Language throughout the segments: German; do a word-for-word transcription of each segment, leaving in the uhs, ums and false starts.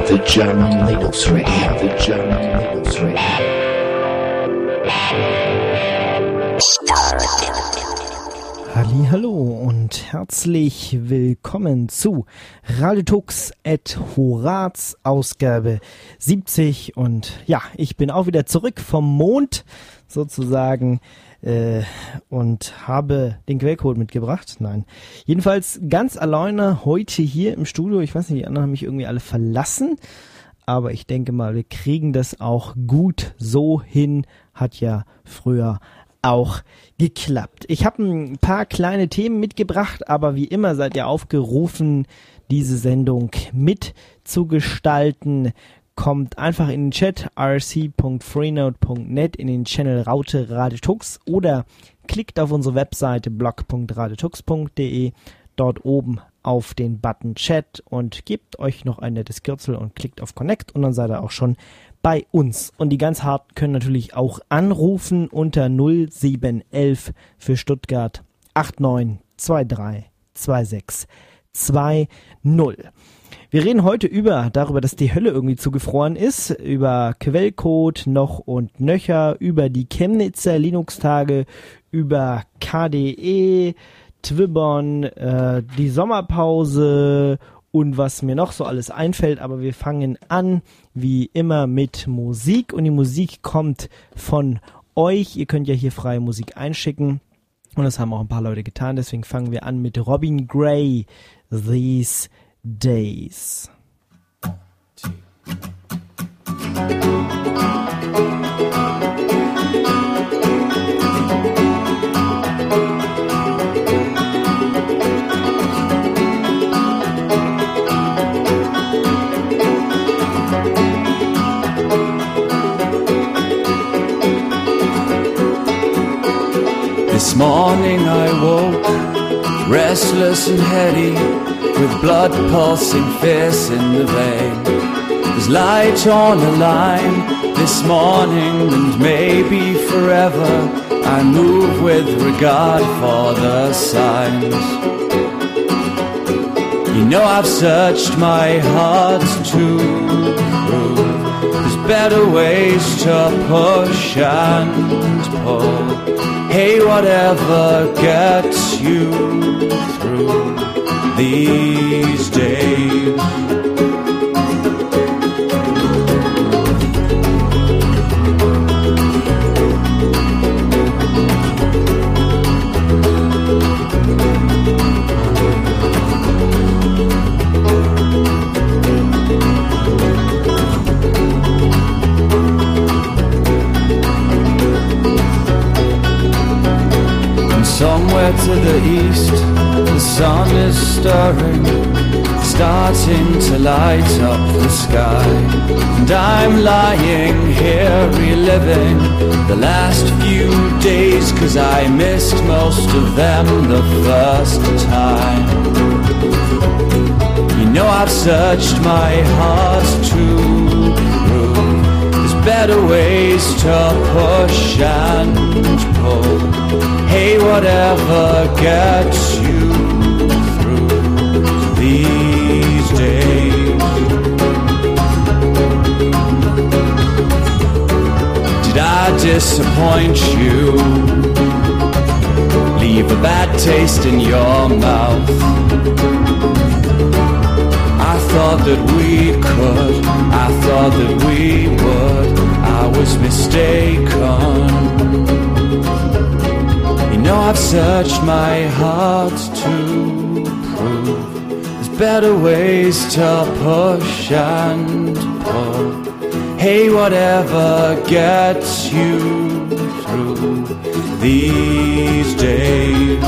the German Linux Radio, the German Linux Radio. Hallihallo und herzlich willkommen zu Radiotux et Horaz Ausgabe siebzig und ja, ich bin auch wieder zurück vom Mond sozusagen äh, und habe den Quellcode mitgebracht. Nein, jedenfalls ganz alleine heute hier im Studio. Ich weiß nicht, die anderen haben mich irgendwie alle verlassen, aber ich denke mal, wir kriegen das auch gut so hin. Hat ja früher auch geklappt. Ich habe ein paar kleine Themen mitgebracht, aber wie immer seid ihr aufgerufen, diese Sendung mitzugestalten. Kommt einfach in den Chat r c punkt freenode punkt net in den Channel Raute Radiotux oder klickt auf unsere Webseite blog punkt radiotux punkt de, dort oben auf den Button Chat und gebt euch noch ein nettes Kürzel und klickt auf Connect und dann seid ihr auch schon bei uns. Und die ganz Harten können natürlich auch anrufen unter null sieben elf für Stuttgart acht neun zwei drei zwei sechs zwei null. Wir reden heute über darüber, dass die Hölle irgendwie zugefroren ist, über Quellcode noch und nöcher, über die Chemnitzer Linux-Tage, über K D E, Twibbon, äh, die Sommerpause und was mir noch so alles einfällt, aber wir fangen an, wie immer, mit Musik und die Musik kommt von euch. Ihr könnt ja hier freie Musik einschicken und das haben auch ein paar Leute getan, deswegen fangen wir an mit Robin Gray, These Days. This morning I woke, restless and heady, with blood pulsing fierce in the vein. There's light on a line this morning and maybe forever. I move with regard for the signs. You know I've searched my heart to prove there's better ways to push and pull. Hey, whatever gets you through these days. Somewhere to the east, the sun is stirring, starting to light up the sky. And I'm lying here reliving the last few days, 'cause I missed most of them the first time. You know I've searched my heart to prove there's better ways to push and pull. Hey, whatever gets you through these days. Did I disappoint you? Leave a bad taste in your mouth? I thought that we could, I thought that we would, I was mistaken. You know I've searched my heart to prove there's better ways to push and pull. Hey, whatever gets you through these days.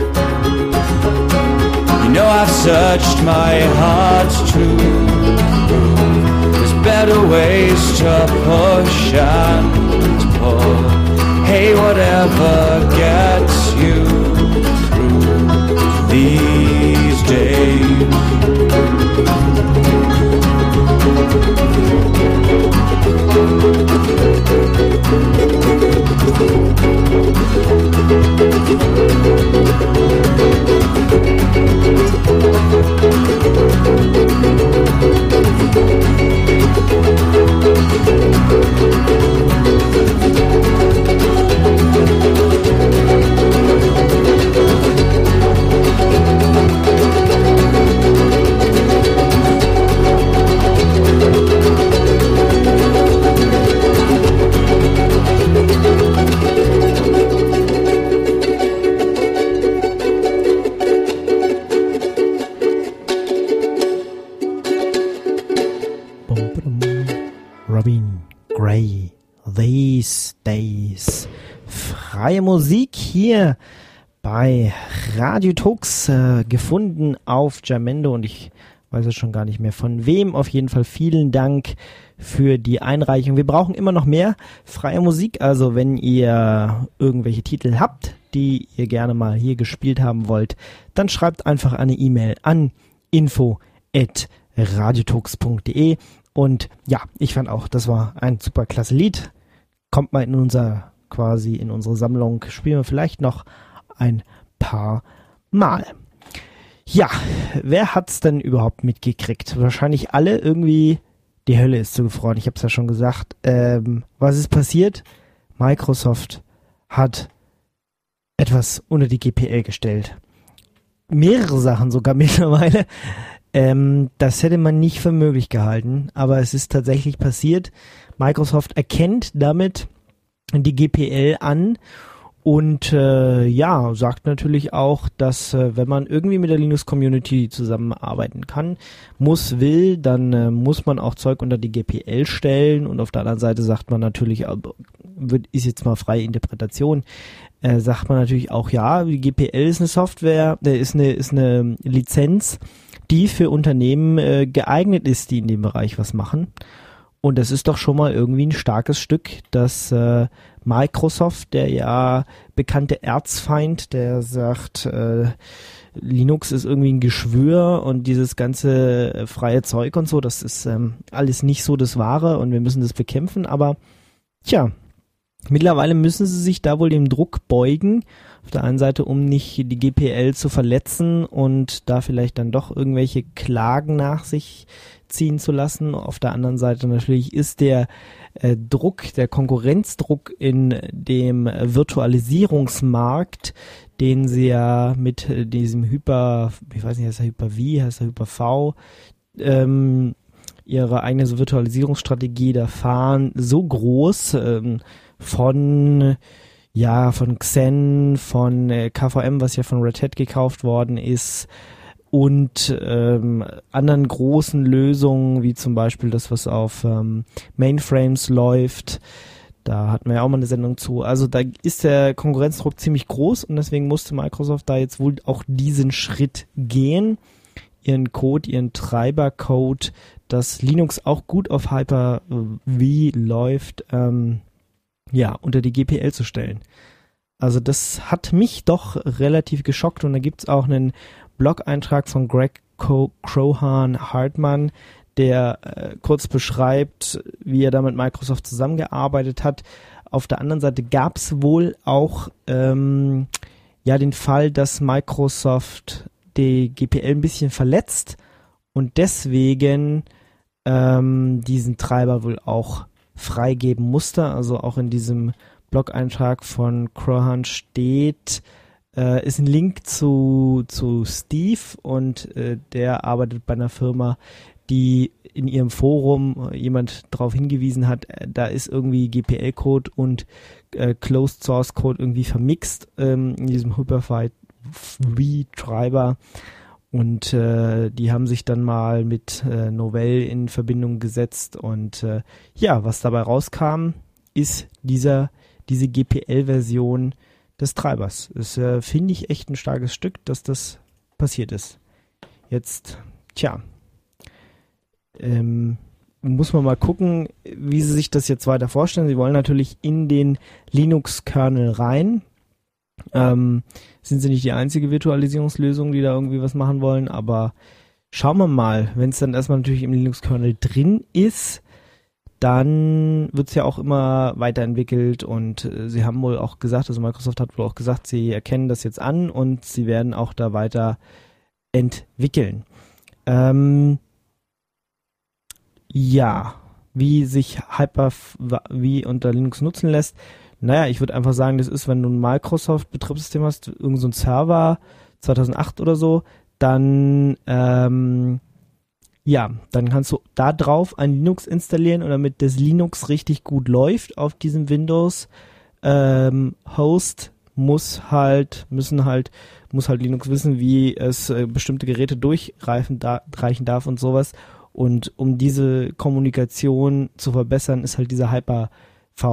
You know I've searched my heart to prove there's better ways to push and pull. Hey, whatever gets you through these days. These Days. Freie Musik hier bei Radio Tux, äh, gefunden auf Jamendo, und ich weiß es schon gar nicht mehr von wem. Auf jeden Fall vielen Dank für die Einreichung. Wir brauchen immer noch mehr freie Musik, also wenn ihr irgendwelche Titel habt, die ihr gerne mal hier gespielt haben wollt, dann schreibt einfach eine E-Mail an info at radiotux punkt de. Und ja, ich fand auch, das war ein super klasse Lied. Kommt mal in unser, quasi in unsere Sammlung, spielen wir vielleicht noch ein paar Mal. Ja, wer hat's denn überhaupt mitgekriegt? Wahrscheinlich alle irgendwie, die Hölle ist zugefroren. Ich habe es ja schon gesagt. Ähm, was ist passiert? Microsoft hat etwas unter die G P L gestellt. Mehrere Sachen sogar mittlerweile. Ähm, das hätte man nicht für möglich gehalten, aber es ist tatsächlich passiert. Microsoft erkennt damit die G P L an und äh, ja, sagt natürlich auch, dass äh, wenn man irgendwie mit der Linux-Community zusammenarbeiten kann, muss, will, dann äh, muss man auch Zeug unter die G P L stellen, und auf der anderen Seite sagt man natürlich, äh, wird, ist jetzt mal freie Interpretation, äh, sagt man natürlich auch, ja, die G P L ist eine Software, äh, ist eine, ist eine Lizenz, die für Unternehmen äh, geeignet ist, die in dem Bereich was machen. Und das ist doch schon mal irgendwie ein starkes Stück, dass äh, Microsoft, der ja bekannte Erzfeind, der sagt, äh, Linux ist irgendwie ein Geschwür und dieses ganze äh, freie Zeug und so, das ist ähm, alles nicht so das Wahre und wir müssen das bekämpfen. Aber tja, mittlerweile müssen sie sich da wohl dem Druck beugen, auf der einen Seite, um nicht die G P L zu verletzen und da vielleicht dann doch irgendwelche Klagen nach sich ziehen zu lassen. Auf der anderen Seite natürlich ist der äh, Druck, der Konkurrenzdruck in dem Virtualisierungsmarkt, den sie ja mit äh, diesem Hyper, ich weiß nicht, heißt er Hyper-V, heißt er Hyper-V, ähm, ihre eigene so Virtualisierungsstrategie da fahren, so groß, ähm, von ja, von Xen, von äh, K V M, was ja von Red Hat gekauft worden ist, und ähm, anderen großen Lösungen, wie zum Beispiel das, was auf ähm, Mainframes läuft. Da hatten wir ja auch mal eine Sendung zu. Also da ist der Konkurrenzdruck ziemlich groß, und deswegen musste Microsoft da jetzt wohl auch diesen Schritt gehen, ihren Code, ihren Treibercode, dass Linux auch gut auf Hyper-V läuft, ähm, ja, unter die G P L zu stellen. Also das hat mich doch relativ geschockt, und da gibt's auch einen Blog-Eintrag von Greg Crowhan-Hartmann, der äh, kurz beschreibt, wie er da mit Microsoft zusammengearbeitet hat. Auf der anderen Seite gab's wohl auch ähm, ja den Fall, dass Microsoft die G P L ein bisschen verletzt und deswegen ähm, diesen Treiber wohl auch freigeben musste. Also auch in diesem Blog-Eintrag von Crowhan steht, äh, ist ein Link zu, zu Steve, und äh, der arbeitet bei einer Firma, die in ihrem Forum äh, jemand darauf hingewiesen hat, äh, da ist irgendwie G P L-Code und äh, Closed Source Code irgendwie vermixt ähm, in diesem Hyper-V-Treiber. Und äh, die haben sich dann mal mit äh, Novell in Verbindung gesetzt, und äh, ja, was dabei rauskam, ist dieser diese G P L-Version des Treibers. Das äh, finde ich echt ein starkes Stück, dass das passiert ist. Jetzt, tja, ähm, muss man mal gucken, wie sie sich das jetzt weiter vorstellen. Sie wollen natürlich in den Linux-Kernel rein. Ähm, sind sie nicht die einzige Virtualisierungslösung, die da irgendwie was machen wollen, aber schauen wir mal, wenn es dann erstmal natürlich im Linux-Kernel drin ist, dann wird es ja auch immer weiterentwickelt, und äh, sie haben wohl auch gesagt, also Microsoft hat wohl auch gesagt, sie erkennen das jetzt an und sie werden auch da weiter entwickeln. Ähm, ja, wie sich Hyper-V unter Linux nutzen lässt. Naja, ich würde einfach sagen, das ist, wenn du ein Microsoft-Betriebssystem hast, irgend so ein Server zweitausendacht oder so, dann ähm, ja, dann kannst du da drauf ein Linux installieren, und damit das Linux richtig gut läuft auf diesem Windows ähm, Host, muss halt, müssen halt, muss halt Linux wissen, wie es äh, bestimmte Geräte durchreichen da, reichen darf und sowas. Und um diese Kommunikation zu verbessern, ist halt dieser Hyper-V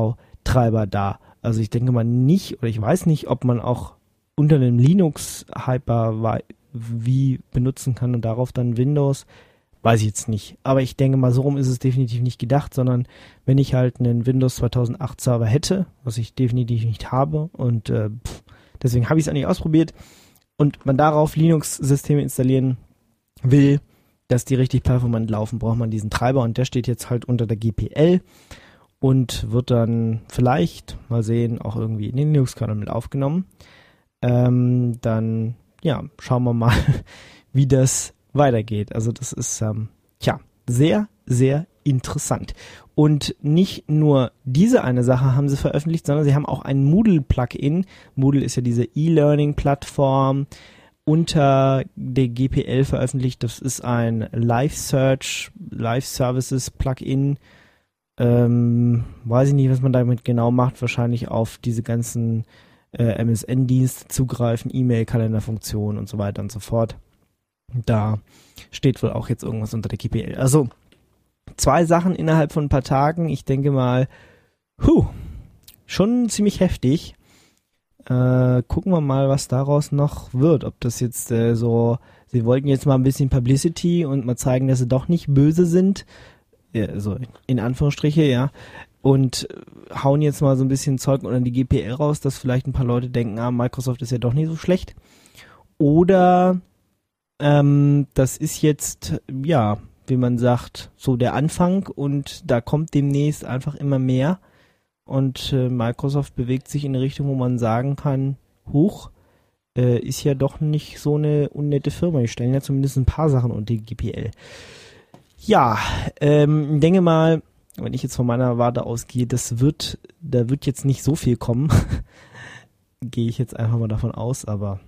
Treiber da. Also ich denke mal nicht, oder ich weiß nicht, ob man auch unter einem Linux Hyper-V benutzen kann und darauf dann Windows. Weiß ich jetzt nicht. Aber ich denke mal, so rum ist es definitiv nicht gedacht, sondern wenn ich halt einen Windows zweitausendacht Server hätte, was ich definitiv nicht habe und äh, pff, deswegen habe ich es eigentlich ausprobiert und man darauf Linux-Systeme installieren will, dass die richtig performant laufen, braucht man diesen Treiber und der steht jetzt halt unter der G P L und wird dann vielleicht, mal sehen, auch irgendwie in den Linux-Kernel mit aufgenommen. Ähm, dann, ja, schauen wir mal, wie das weitergeht. Also das ist, ähm, tja, sehr, sehr interessant. Und nicht nur diese eine Sache haben sie veröffentlicht, sondern sie haben auch ein Moodle-Plugin. Moodle ist ja diese E-Learning-Plattform unter der G P L veröffentlicht. Das ist ein Live-Search, Live-Services-Plugin. Ähm, weiß ich nicht, was man damit genau macht. Wahrscheinlich auf diese ganzen äh, M S N-Dienste zugreifen, E-Mail-Kalenderfunktionen und so weiter und so fort. Da steht wohl auch jetzt irgendwas unter der G P L. Also zwei Sachen innerhalb von ein paar Tagen. Ich denke mal, huh, schon ziemlich heftig. Äh, gucken wir mal, was daraus noch wird. Ob das jetzt äh, so, sie wollten jetzt mal ein bisschen Publicity und mal zeigen, dass sie doch nicht böse sind. Ja, also in Anführungsstriche, ja. Und hauen jetzt mal so ein bisschen Zeug unter die G P L raus, dass vielleicht ein paar Leute denken, ah, Microsoft ist ja doch nicht so schlecht. Oder Ähm, das ist jetzt, ja, wie man sagt, so der Anfang und da kommt demnächst einfach immer mehr und äh, Microsoft bewegt sich in eine Richtung, wo man sagen kann, huch, äh, ist ja doch nicht so eine unnette Firma. Die stellen ja zumindest ein paar Sachen unter die G P L. Ja, ähm, denke mal, wenn ich jetzt von meiner Warte ausgehe, das wird, da wird jetzt nicht so viel kommen. Gehe ich jetzt einfach mal davon aus, aber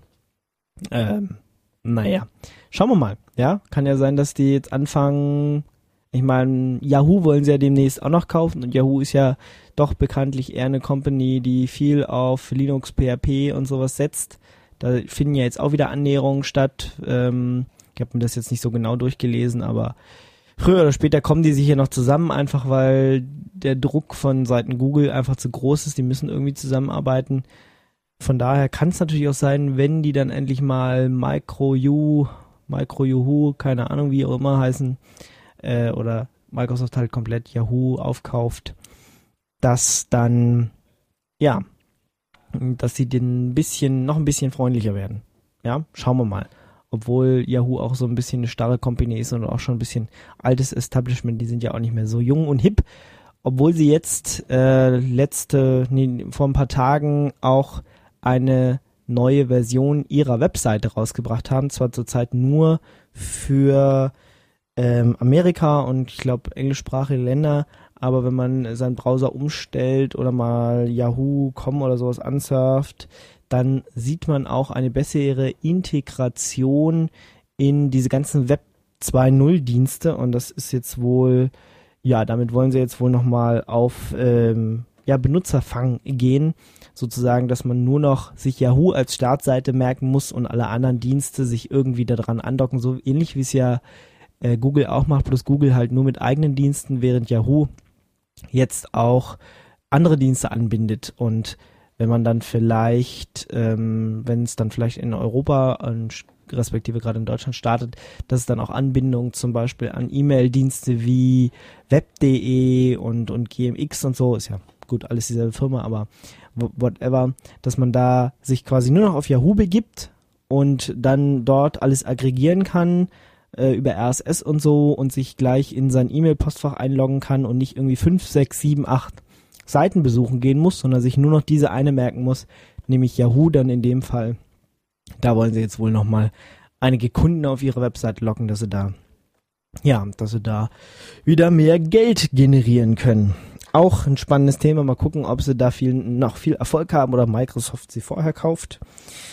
ähm, naja, schauen wir mal. Ja, kann ja sein, dass die jetzt anfangen, ich meine, Yahoo wollen sie ja demnächst auch noch kaufen und Yahoo ist ja doch bekanntlich eher eine Company, die viel auf Linux, P H P und sowas setzt. Da finden ja jetzt auch wieder Annäherungen statt. Ähm, ich habe mir das jetzt nicht so genau durchgelesen, aber früher oder später kommen die sicher noch zusammen, einfach weil der Druck von Seiten Google einfach zu groß ist. Die müssen irgendwie zusammenarbeiten. Von daher kann es natürlich auch sein, wenn die dann endlich mal MicroU, MicroYahoo, keine Ahnung wie auch immer heißen, äh, oder Microsoft halt komplett Yahoo aufkauft, dass dann, ja, dass sie den ein bisschen, noch ein bisschen freundlicher werden. Ja, schauen wir mal. Obwohl Yahoo auch so ein bisschen eine starre Company ist und auch schon ein bisschen altes Establishment, die sind ja auch nicht mehr so jung und hip, obwohl sie jetzt äh, letzte, nee, vor ein paar Tagen auch eine neue Version ihrer Webseite rausgebracht haben, zwar zurzeit nur für ähm, Amerika und ich glaube englischsprachige Länder, aber wenn man seinen Browser umstellt oder mal Yahoo Punkt com oder sowas ansurft, dann sieht man auch eine bessere Integration in diese ganzen Web zwei Punkt null Dienste und das ist jetzt wohl, ja, damit wollen sie jetzt wohl nochmal auf ähm, ja, Benutzerfang gehen, sozusagen, dass man nur noch sich Yahoo als Startseite merken muss und alle anderen Dienste sich irgendwie daran andocken, so ähnlich wie es ja äh, Google auch macht, bloß Google halt nur mit eigenen Diensten, während Yahoo jetzt auch andere Dienste anbindet und wenn man dann vielleicht, ähm, wenn es dann vielleicht in Europa und respektive gerade in Deutschland startet, dass es dann auch Anbindungen zum Beispiel an E-Mail-Dienste wie web punkt de und, und G M X und so, ist ja gut, alles dieselbe Firma, aber whatever, dass man da sich quasi nur noch auf Yahoo begibt und dann dort alles aggregieren kann äh, über R S S und so und sich gleich in sein E-Mail-Postfach einloggen kann und nicht irgendwie fünf, sechs, sieben, acht Seiten besuchen gehen muss, sondern sich nur noch diese eine merken muss, nämlich Yahoo dann in dem Fall. Da wollen sie jetzt wohl nochmal einige Kunden auf ihre Website locken, dass sie da, ja, dass sie da wieder mehr Geld generieren können. Auch ein spannendes Thema. Mal gucken, ob sie da viel, noch viel Erfolg haben oder Microsoft sie vorher kauft.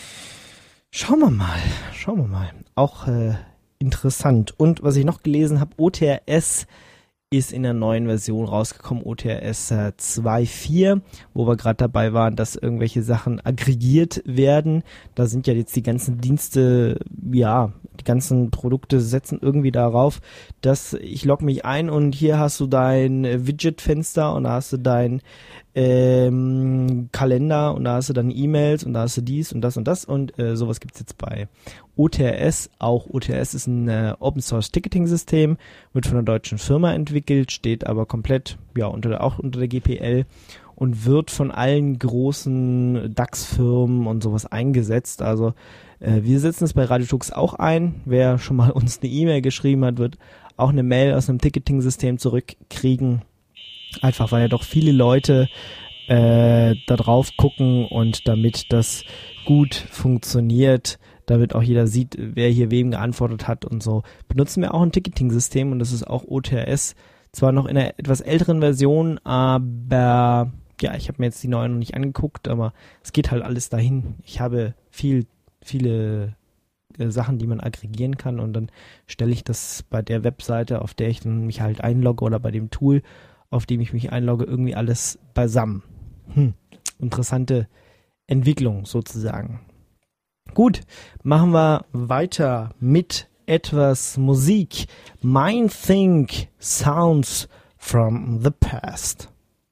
Schauen wir mal. Schauen wir mal. Auch äh, interessant. Und was ich noch gelesen habe, O T R S ist in der neuen Version rausgekommen, O T R S äh, zwei Punkt vier, wo wir gerade dabei waren, dass irgendwelche Sachen aggregiert werden. Da sind ja jetzt die ganzen Dienste, ja, die ganzen Produkte setzen irgendwie darauf, dass ich logge mich ein und hier hast du dein Widget-Fenster und da hast du dein ähm, Kalender und da hast du dann E-Mails und da hast du dies und das und das und äh, sowas gibt's jetzt bei O T R S. Auch O T R S ist ein äh, Open-Source-Ticketing-System, wird von einer deutschen Firma entwickelt, steht aber komplett ja unter der, auch unter der G P L und wird von allen großen DAX-Firmen und sowas eingesetzt. Also äh, wir setzen es bei Radiotux auch ein. Wer schon mal uns eine E-Mail geschrieben hat, wird auch eine Mail aus einem Ticketing-System zurückkriegen. Einfach weil ja doch viele Leute äh, da drauf gucken und damit das gut funktioniert, damit auch jeder sieht, wer hier wem geantwortet hat und so, benutzen wir auch ein Ticketing-System und das ist auch O T R S. Zwar noch in einer etwas älteren Version, aber ja, ich habe mir jetzt die neue noch nicht angeguckt, aber es geht halt alles dahin. Ich habe viel, viele äh, Sachen, die man aggregieren kann und dann stelle ich das bei der Webseite, auf der ich dann mich halt einlogge oder bei dem Tool, auf dem ich mich einlogge, irgendwie alles beisammen. Hm. Interessante Entwicklung sozusagen. Gut, machen wir weiter mit etwas Musik. Mind Think Sounds from the Past.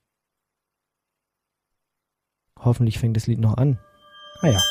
Hoffentlich fängt das Lied noch an. Ah ja.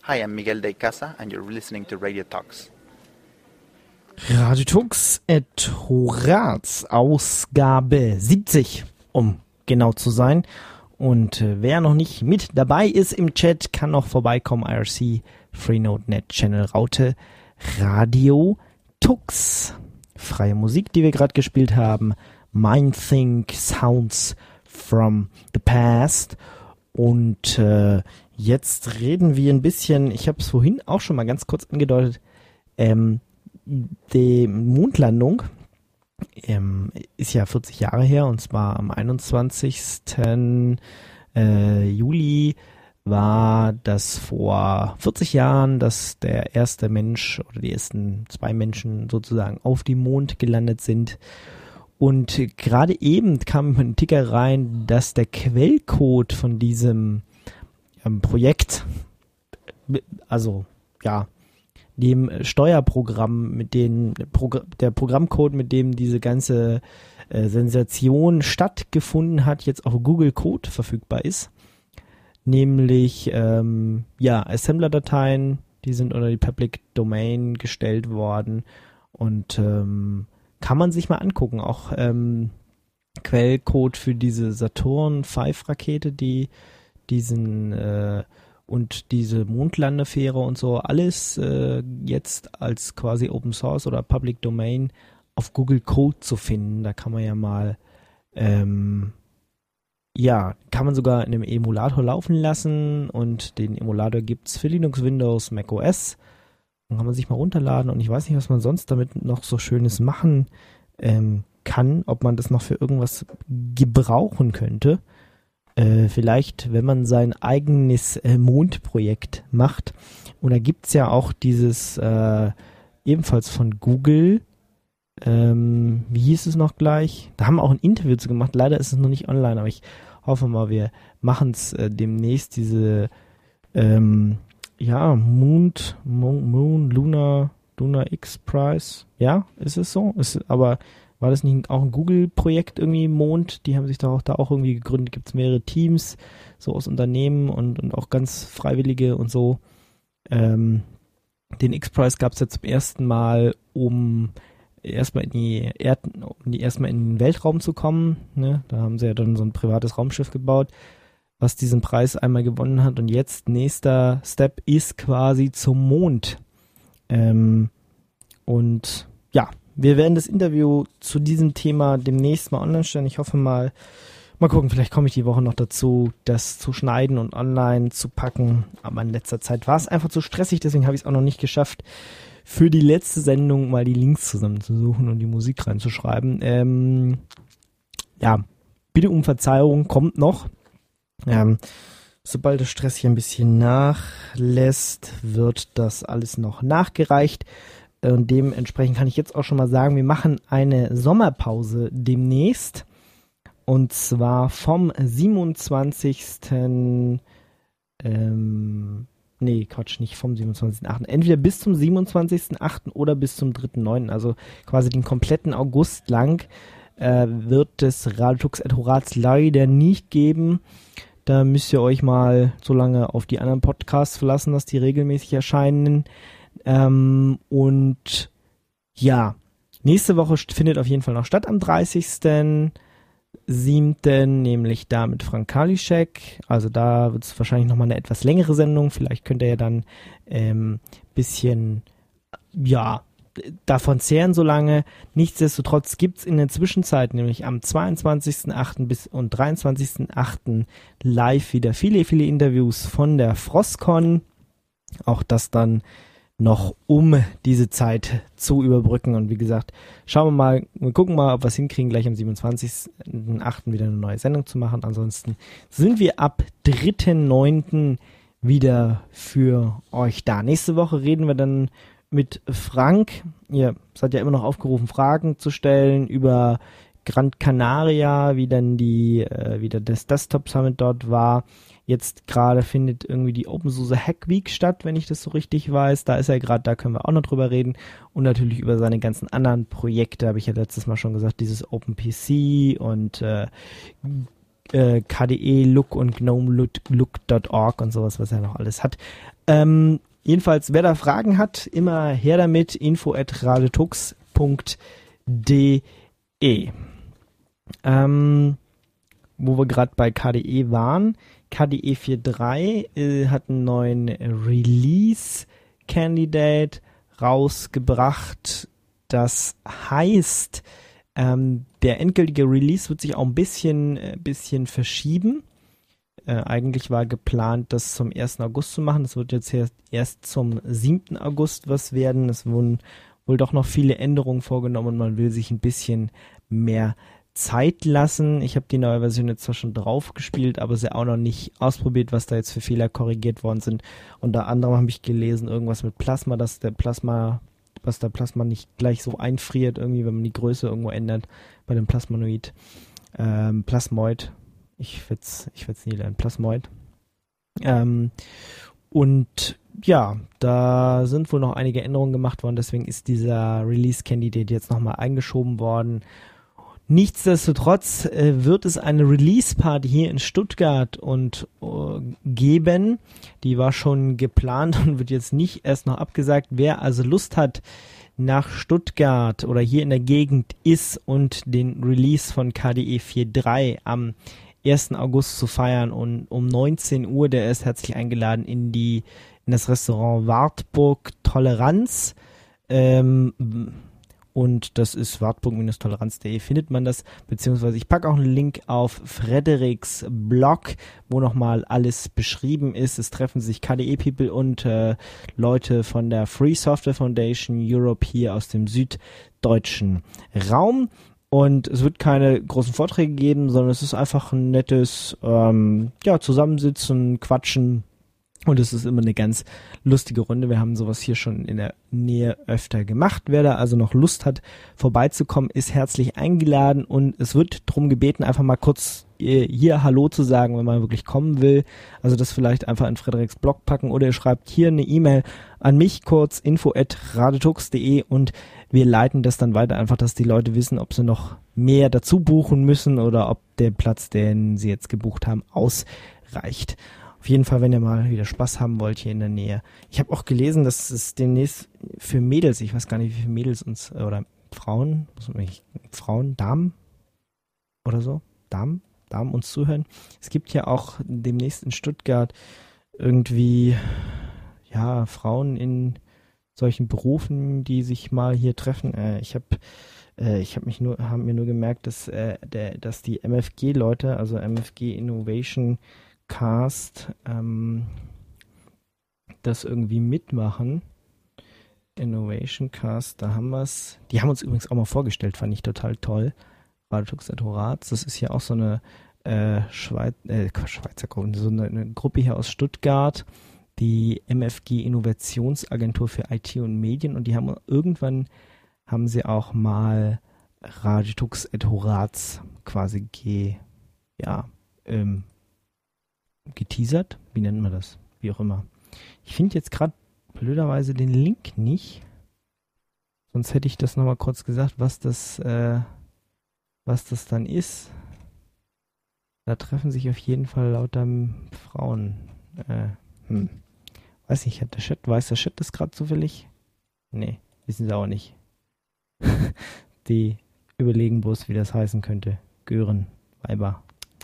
Hi, I'm Miguel de Casa, and you're listening to Radio Talks. Radio Talks at Horaz, Ausgabe siebzig, um genau zu sein. Und äh, wer noch nicht mit dabei ist im Chat, kann noch vorbeikommen. I R C, Freenode Punkt net, Channel Raute, Radio Tux. Freie Musik, die wir gerade gespielt haben. Mindthink Sounds from the Past. Und äh, jetzt reden wir ein bisschen, ich habe es vorhin auch schon mal ganz kurz angedeutet, ähm, die Mondlandung ähm, ist ja vierzig Jahre her, und zwar am einundzwanzigsten Äh, Juli war das vor vierzig Jahren, dass der erste Mensch oder die ersten zwei Menschen sozusagen auf dem Mond gelandet sind. Und gerade eben kam ein Ticker rein, dass der Quellcode von diesem ähm, Projekt, also ja, dem Steuerprogramm, mit dem Progr- der Programmcode, mit dem diese ganze äh, Sensation stattgefunden hat, jetzt auf Google Code verfügbar ist. Nämlich ähm, ja, Assembler-Dateien, die sind unter die Public Domain gestellt worden und ähm, kann man sich mal angucken. Auch ähm, Quellcode für diese Saturn fünf Rakete, die diesen äh, und diese Mondlandefähre und so, alles äh, jetzt als quasi Open Source oder Public Domain auf Google Code zu finden. Da kann man ja mal, ähm, ja, kann man sogar in einem Emulator laufen lassen, und den Emulator gibt's für Linux, Windows, macOS. Dann kann man sich mal runterladen, und ich weiß nicht, was man sonst damit noch so Schönes machen ähm, kann, ob man das noch für irgendwas gebrauchen könnte. Äh, vielleicht, wenn man sein eigenes äh, Mondprojekt macht. Und da gibt's ja auch dieses, äh, ebenfalls von Google, ähm, wie hieß es noch gleich? Da haben wir auch ein Interview zu gemacht. Leider ist es noch nicht online, aber ich hoffe mal, wir machen es äh, demnächst, diese ähm, ja, Moon, Moon, Moon, Lunar, Lunar X Prize. Ja, ist es so? Ist, aber war das nicht auch ein Google-Projekt irgendwie, Mond? Die haben sich doch auch da auch irgendwie gegründet. Gibt es mehrere Teams, so aus Unternehmen und, und auch ganz Freiwillige und so. Ähm, den X-Prize gab es ja zum ersten Mal, um erstmal in die Erden, um die erstmal in den Weltraum zu kommen. Ne? Da haben sie ja dann so ein privates Raumschiff gebaut, was diesen Preis einmal gewonnen hat. Und jetzt, nächster Step ist quasi zum Mond. Ähm, und ja, wir werden das Interview zu diesem Thema demnächst mal online stellen. Ich hoffe mal, mal gucken, vielleicht komme ich die Woche noch dazu, das zu schneiden und online zu packen. Aber in letzter Zeit war es einfach zu stressig, deswegen habe ich es auch noch nicht geschafft, für die letzte Sendung mal die Links zusammenzusuchen und die Musik reinzuschreiben. Ähm, ja, bitte um Verzeihung, kommt noch. Ähm, sobald der Stress hier ein bisschen nachlässt, wird das alles noch nachgereicht. Und dementsprechend kann ich jetzt auch schon mal sagen, wir machen eine Sommerpause demnächst. Und zwar vom siebenundzwanzigsten Ähm, nee, Quatsch, nicht vom siebenundzwanzigsten achten Entweder bis zum siebenundzwanzigsten achten oder bis zum dritten neunten Also quasi den kompletten August lang äh, wird es Radio Talks at Horaz leider nicht geben. Da müsst ihr euch mal so lange auf die anderen Podcasts verlassen, dass die regelmäßig erscheinen. Ähm, und ja, nächste Woche findet auf jeden Fall noch statt am dreißigsten siebten nämlich da mit Frank Kalischek. Also da wird es wahrscheinlich nochmal eine etwas längere Sendung. Vielleicht könnt ihr ja dann ähm, bisschen, ja, davon zehren so lange. Nichtsdestotrotz gibt es in der Zwischenzeit, nämlich am zweiundzwanzigsten achten bis und dreiundzwanzigsten achten live wieder viele, viele Interviews von der Frostcon. Auch das dann noch, um diese Zeit zu überbrücken. Und wie gesagt, schauen wir mal, wir gucken mal, ob wir es hinkriegen, gleich am siebenundzwanzigsten achten wieder eine neue Sendung zu machen. Ansonsten sind wir ab dritten neunten wieder für euch da. Nächste Woche reden wir dann mit Frank. Ihr seid ja immer noch aufgerufen, Fragen zu stellen über Gran Canaria, wie dann die, äh, wie das Desktop Summit dort war. Jetzt gerade findet irgendwie die OpenSUSE Hack Week statt, wenn ich das so richtig weiß. Da ist er gerade, da können wir auch noch drüber reden. Und natürlich über seine ganzen anderen Projekte, habe ich ja letztes Mal schon gesagt, dieses OpenPC und äh, äh, K D E Look und gnome look Punkt org und sowas, was er noch alles hat. Ähm, jedenfalls, wer da Fragen hat, immer her damit, info at radetux punkt de. Ähm, wo wir gerade bei K D E waren, K D E vier Punkt drei äh, hat einen neuen Release-Candidate rausgebracht. Das heißt, ähm, der endgültige Release wird sich auch ein bisschen, äh, bisschen verschieben. Äh, eigentlich war geplant, das zum ersten August zu machen. Das wird jetzt erst, erst zum siebten August was werden. Es wurden wohl doch noch viele Änderungen vorgenommen und man will sich ein bisschen mehr Zeit lassen. Ich habe die neue Version jetzt zwar schon drauf gespielt, aber sie auch noch nicht ausprobiert, was da jetzt für Fehler korrigiert worden sind. Unter anderem habe ich gelesen, irgendwas mit Plasma, dass der Plasma, was der Plasma nicht gleich so einfriert, irgendwie, wenn man die Größe irgendwo ändert bei dem Plasmanoid. Ähm, Plasmoid. Ich werde es ich werd's nie lernen. Plasmoid. Ähm, und ja, da sind wohl noch einige Änderungen gemacht worden, deswegen ist dieser Release-Candidate jetzt nochmal eingeschoben worden. Nichtsdestotrotz äh, wird es eine Release-Party hier in Stuttgart und äh, geben. Die war schon geplant und wird jetzt nicht erst noch abgesagt. Wer also Lust hat, nach Stuttgart oder hier in der Gegend ist und den Release von K D E vier Punkt drei am ersten August zu feiern und um neunzehn Uhr, der ist herzlich eingeladen in die in das Restaurant Wartburg Toleranz. Ähm, Und das ist wartburg Toleranz punkt de, findet man das, beziehungsweise ich packe auch einen Link auf Frederiks Blog, wo nochmal alles beschrieben ist. Es treffen sich K D E-People und äh, Leute von der Free Software Foundation Europe hier aus dem süddeutschen Raum. Und es wird keine großen Vorträge geben, sondern es ist einfach ein nettes ähm, ja, Zusammensitzen, Quatschen. Und es ist immer eine ganz lustige Runde. Wir haben sowas hier schon in der Nähe öfter gemacht. Wer da also noch Lust hat, vorbeizukommen, ist herzlich eingeladen. Und es wird darum gebeten, einfach mal kurz hier Hallo zu sagen, wenn man wirklich kommen will. Also das vielleicht einfach in Frederiks Blog packen oder ihr schreibt hier eine E-Mail an mich, kurz info at radetux punkt de und wir leiten das dann weiter, einfach, dass die Leute wissen, ob sie noch mehr dazu buchen müssen oder ob der Platz, den sie jetzt gebucht haben, ausreicht. Auf jeden Fall, wenn ihr mal wieder Spaß haben wollt hier in der Nähe. Ich habe auch gelesen, dass es demnächst für Mädels, ich weiß gar nicht, wie viele Mädels uns, oder Frauen, Frauen, Damen oder so, Damen, Damen uns zuhören. Es gibt ja auch demnächst in Stuttgart irgendwie, ja, Frauen in solchen Berufen, die sich mal hier treffen. Äh, ich habe äh, ich habe mich nur, haben mir nur gemerkt, dass, äh, der, dass die M F G-Leute, also M F G Innovation Cast, ähm, das irgendwie mitmachen. Innovation Cast, da haben wir es. Die haben uns übrigens auch mal vorgestellt, fand ich total toll. Radetux et Horaz, das ist ja auch so eine äh, Schweiz, äh, Schweizer Gruppe, so eine, eine Gruppe hier aus Stuttgart, die M F G Innovationsagentur für I T und Medien, und die haben irgendwann, haben sie auch mal Radetux et Horaz quasi ge, ja, ähm, geteasert, wie nennt man das? Wie auch immer. Ich finde jetzt gerade blöderweise den Link nicht. Sonst hätte ich das nochmal kurz gesagt, was das, äh, was das dann ist. Da treffen sich auf jeden Fall lauter Frauen. Äh, hm. Weiß nicht, hat der Chat, weiß der Chat das gerade zufällig? Nee, wissen sie auch nicht. Die überlegen bloß, wie das heißen könnte. Gören, Weiber.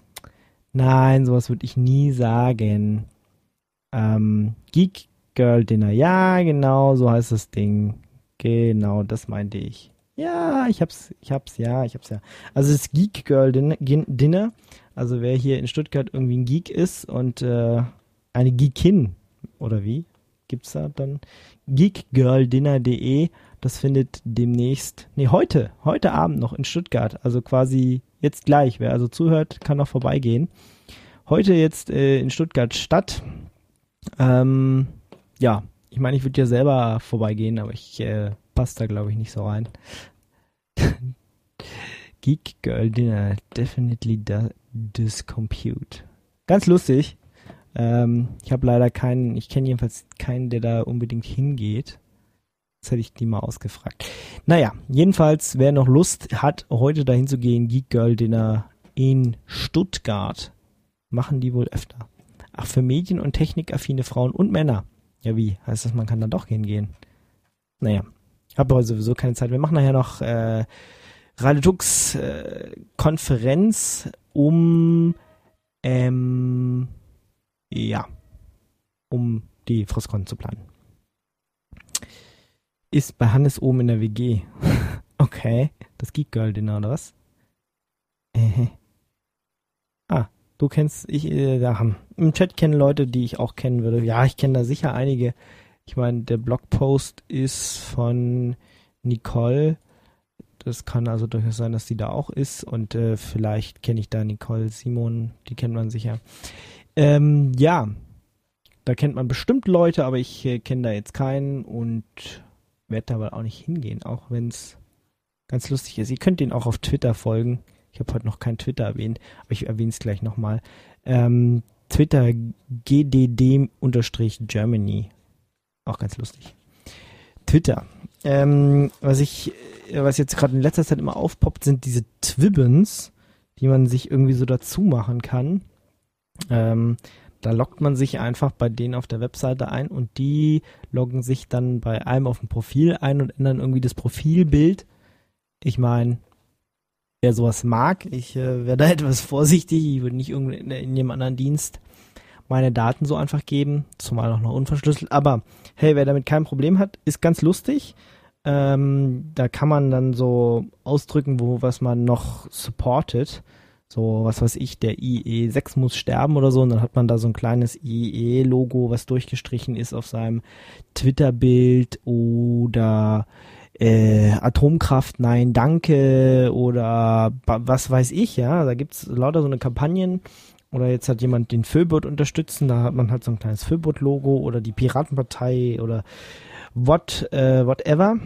Nein, sowas würde ich nie sagen. Ähm, Geek Girl Dinner. Ja, genau, so heißt das Ding. Genau, das meinte ich. Ja, ich hab's, ich hab's, ja, ich hab's ja. Also es ist Geek Girl Dinner. Also wer hier in Stuttgart irgendwie ein Geek ist und äh, eine Geekin, oder wie? Gibt's da dann? geek girl dinner punkt de. Das findet demnächst, nee, heute, heute Abend noch in Stuttgart. Also quasi jetzt gleich. Wer also zuhört, kann noch vorbeigehen. Heute jetzt äh, in Stuttgart statt. Ähm, ja, ich meine, ich würde ja selber vorbeigehen, aber ich äh, passe da, glaube ich, nicht so rein. Geek Girl Dinner, definitely does compute. Ganz lustig. Ähm, ich habe leider keinen, ich kenne jedenfalls keinen, der da unbedingt hingeht. Jetzt hätte ich die mal ausgefragt. Naja, jedenfalls, wer noch Lust hat, heute dahin zu gehen, Geek Girl Dinner in Stuttgart. Machen die wohl öfter. Ach, für medien- und technikaffine Frauen und Männer. Ja, wie? Heißt das, man kann dann doch hingehen? Naja, habe aber sowieso keine Zeit. Wir machen nachher noch äh, Radio Tux äh, Konferenz um ähm, ja, um die Frostcon zu planen. Ist bei Hannes oben in der W G. Okay, das Geek Girl Dinner oder was? Äh. Ah, du kennst, ich, äh, da haben, im Chat kennen Leute, die ich auch kennen würde. Ja, ich kenne da sicher einige. Ich meine, der Blogpost ist von Nicole. Das kann also durchaus sein, dass die da auch ist. Und äh, vielleicht kenne ich da Nicole Simon, die kennt man sicher. Ähm, ja, da kennt man bestimmt Leute, aber ich äh, kenne da jetzt keinen und werde da aber auch nicht hingehen, auch wenn es ganz lustig ist. Ihr könnt den auch auf Twitter folgen. Ich habe heute noch kein Twitter erwähnt, aber ich erwähne es gleich nochmal. Ähm, Twitter G D D-Germany. Auch ganz lustig. Twitter. Ähm, was ich, was jetzt gerade in letzter Zeit immer aufpoppt, sind diese Twibbons, die man sich irgendwie so dazu machen kann. Ähm, da loggt man sich einfach bei denen auf der Webseite ein und die loggen sich dann bei einem auf dem Profil ein und ändern irgendwie das Profilbild. Ich meine, wer sowas mag, ich äh, wäre da etwas vorsichtig, ich würde nicht in, in jedem anderen Dienst meine Daten so einfach geben, zumal auch noch unverschlüsselt, aber hey, wer damit kein Problem hat, ist ganz lustig. Ähm, da kann man dann so ausdrücken, wo was man noch supportet. So, was weiß ich, der I E sechs muss sterben oder so, und dann hat man da so ein kleines I E-Logo, was durchgestrichen ist auf seinem Twitter-Bild, oder äh, Atomkraft, nein, danke, oder was weiß ich, ja, da gibt's lauter so eine Kampagnen. Oder jetzt hat jemand den Föbot unterstützen, da hat man halt so ein kleines Föbot-Logo, oder die Piratenpartei oder what, äh, whatever.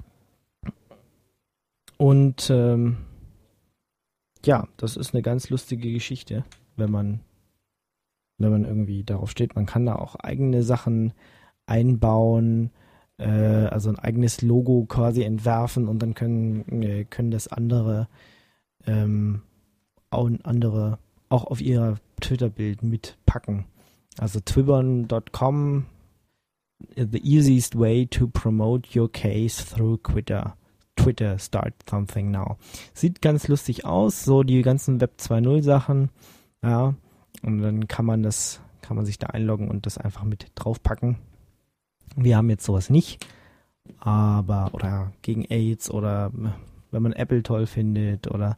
Und ähm, ja, das ist eine ganz lustige Geschichte, wenn man, wenn man irgendwie darauf steht. Man kann da auch eigene Sachen einbauen, äh, also ein eigenes Logo quasi entwerfen, und dann können, äh, können das andere, ähm, auch andere auch auf ihr Twitter-Bild mitpacken. Also twibbon dot com, the easiest way to promote your case through Twitter. Twitter, start something now. Sieht ganz lustig aus, so die ganzen Web zwei Punkt null Sachen, ja, und dann kann man das, kann man sich da einloggen und das einfach mit draufpacken. Wir haben jetzt sowas nicht, aber, oder gegen AIDS, oder wenn man Apple toll findet, oder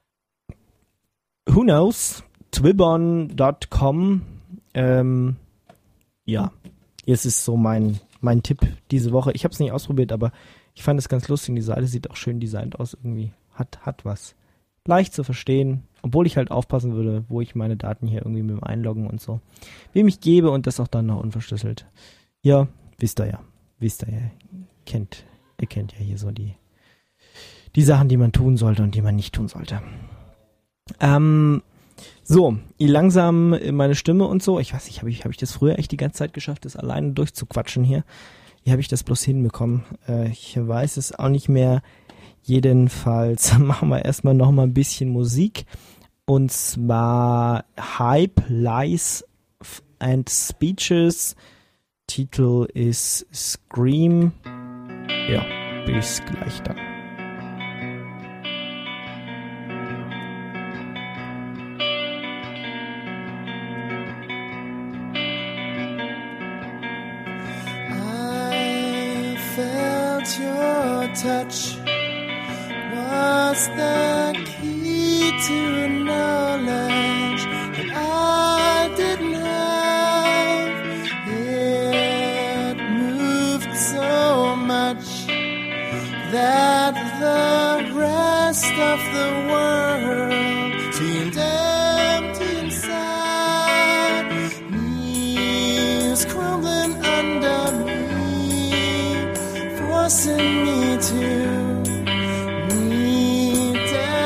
who knows, twibbon dot com, ähm, ja, jetzt ist so mein, mein Tipp diese Woche. Ich habe es nicht ausprobiert, aber ich fand es ganz lustig. Die Seite sieht auch schön designt aus irgendwie. Hat, hat was. Leicht zu verstehen, obwohl ich halt aufpassen würde, wo ich meine Daten hier irgendwie mit dem Einloggen und so, wem ich gebe, und das auch dann noch unverschlüsselt. Ja, wisst ihr ja. Wisst ihr ja. Kennt, ihr kennt ja hier so die, die Sachen, die man tun sollte und die man nicht tun sollte. Ähm, so, langsam meine Stimme und so. Ich weiß nicht, habe ich, hab ich das früher echt die ganze Zeit geschafft, das alleine durchzuquatschen hier? Wie habe ich das bloß hinbekommen? Äh, ich weiß es auch nicht mehr. Jedenfalls machen wir erstmal noch mal ein bisschen Musik. Und zwar Hype, Lies and Speeches. Titel ist Scream. Ja, bis gleich dann. Your touch was the key to knowledge that I didn't have. It moved so much that the rest of the world seemed empty inside. Knees crumbling under me, forcing me to need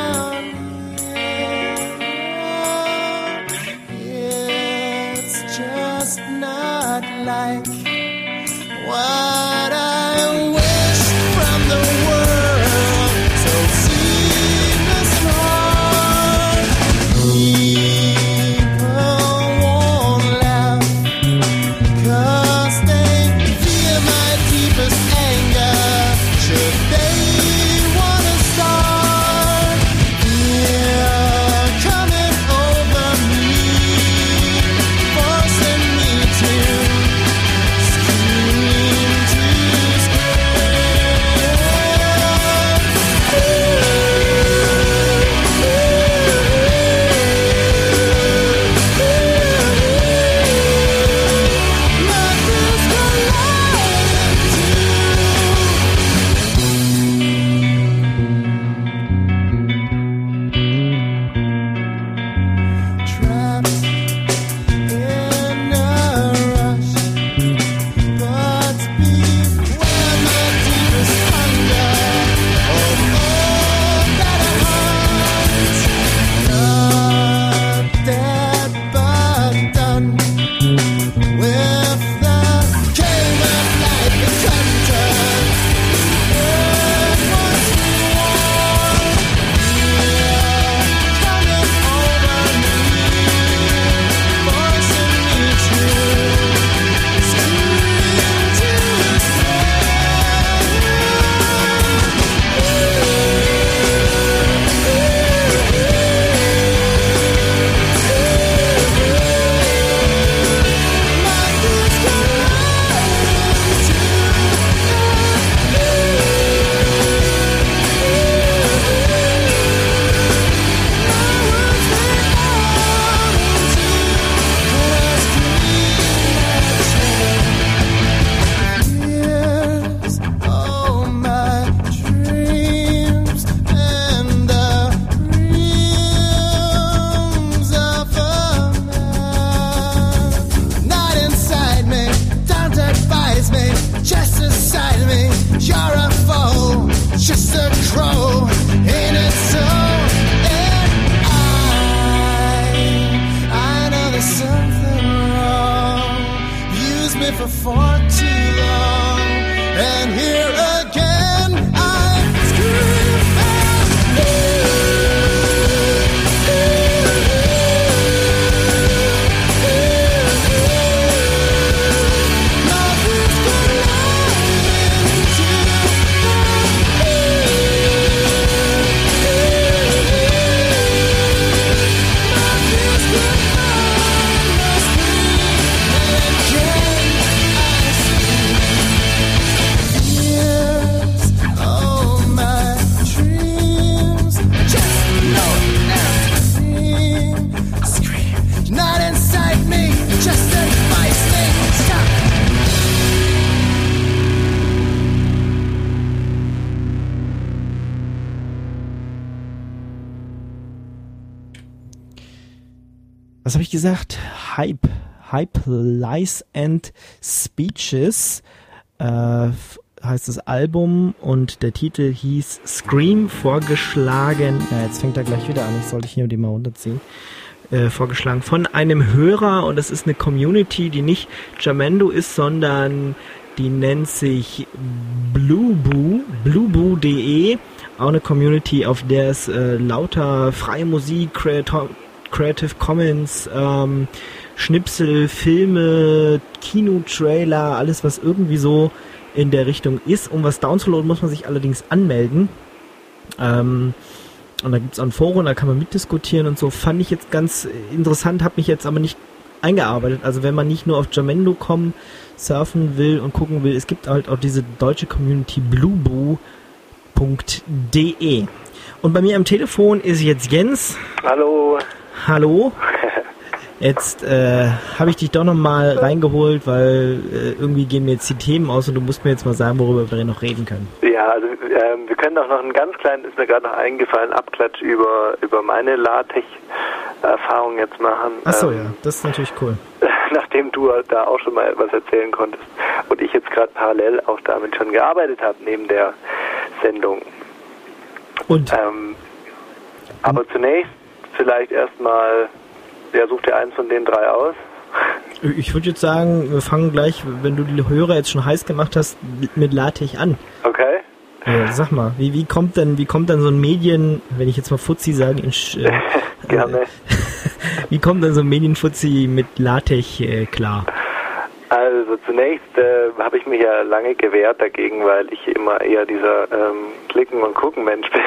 was habe ich gesagt? Hype. Hype, Lies and Speeches äh, heißt das Album und der Titel hieß Scream, vorgeschlagen, ja, jetzt fängt er gleich wieder an, ich sollte hier die mal runterziehen, äh, vorgeschlagen von einem Hörer, und das ist eine Community, die nicht Jamendo ist, sondern die nennt sich Blueboo, blueboo punkt de, auch eine Community, auf der es äh, lauter freie Musik, Creator, Creative Commons, ähm, Schnipsel, Filme, Kinotrailer, alles was irgendwie so in der Richtung ist. Um was downzuladen, muss man sich allerdings anmelden. Ähm, und da gibt es auch ein Forum, da kann man mitdiskutieren und so. Fand ich jetzt ganz interessant, habe mich jetzt aber nicht eingearbeitet. Also wenn man nicht nur auf Jamendo kommen, surfen will und gucken will, es gibt halt auch diese deutsche Community blueboo punkt de. Und bei mir am Telefon ist jetzt Jens. Hallo. Hallo. Jetzt äh, habe ich dich doch nochmal reingeholt, weil äh, irgendwie gehen mir jetzt die Themen aus und du musst mir jetzt mal sagen, worüber wir noch reden können. Ja, also ähm, wir können auch noch einen ganz kleinen, ist mir gerade noch eingefallen, Abklatsch über, über meine LaTeX-Erfahrung jetzt machen. Achso, ähm, ja, das ist natürlich cool. Nachdem du da auch schon mal was erzählen konntest und ich jetzt gerade parallel auch damit schon gearbeitet habe, neben der Sendung. Und? Ähm, aber zunächst vielleicht erstmal... Ja, such dir eins von den drei aus. Ich würde jetzt sagen, wir fangen gleich, wenn du die Hörer jetzt schon heiß gemacht hast, mit LaTeX an. Okay. Ja, sag mal, wie, wie kommt denn, wie kommt denn so ein Medien, wenn ich jetzt mal Fuzzi sage, in, äh, Gerne. Äh, wie kommt denn so ein Medienfuzzi mit LaTeX äh, klar? Also zunächst äh, habe ich mich ja lange gewehrt dagegen, weil ich immer eher dieser ähm, Klicken- und Gucken-Mensch bin.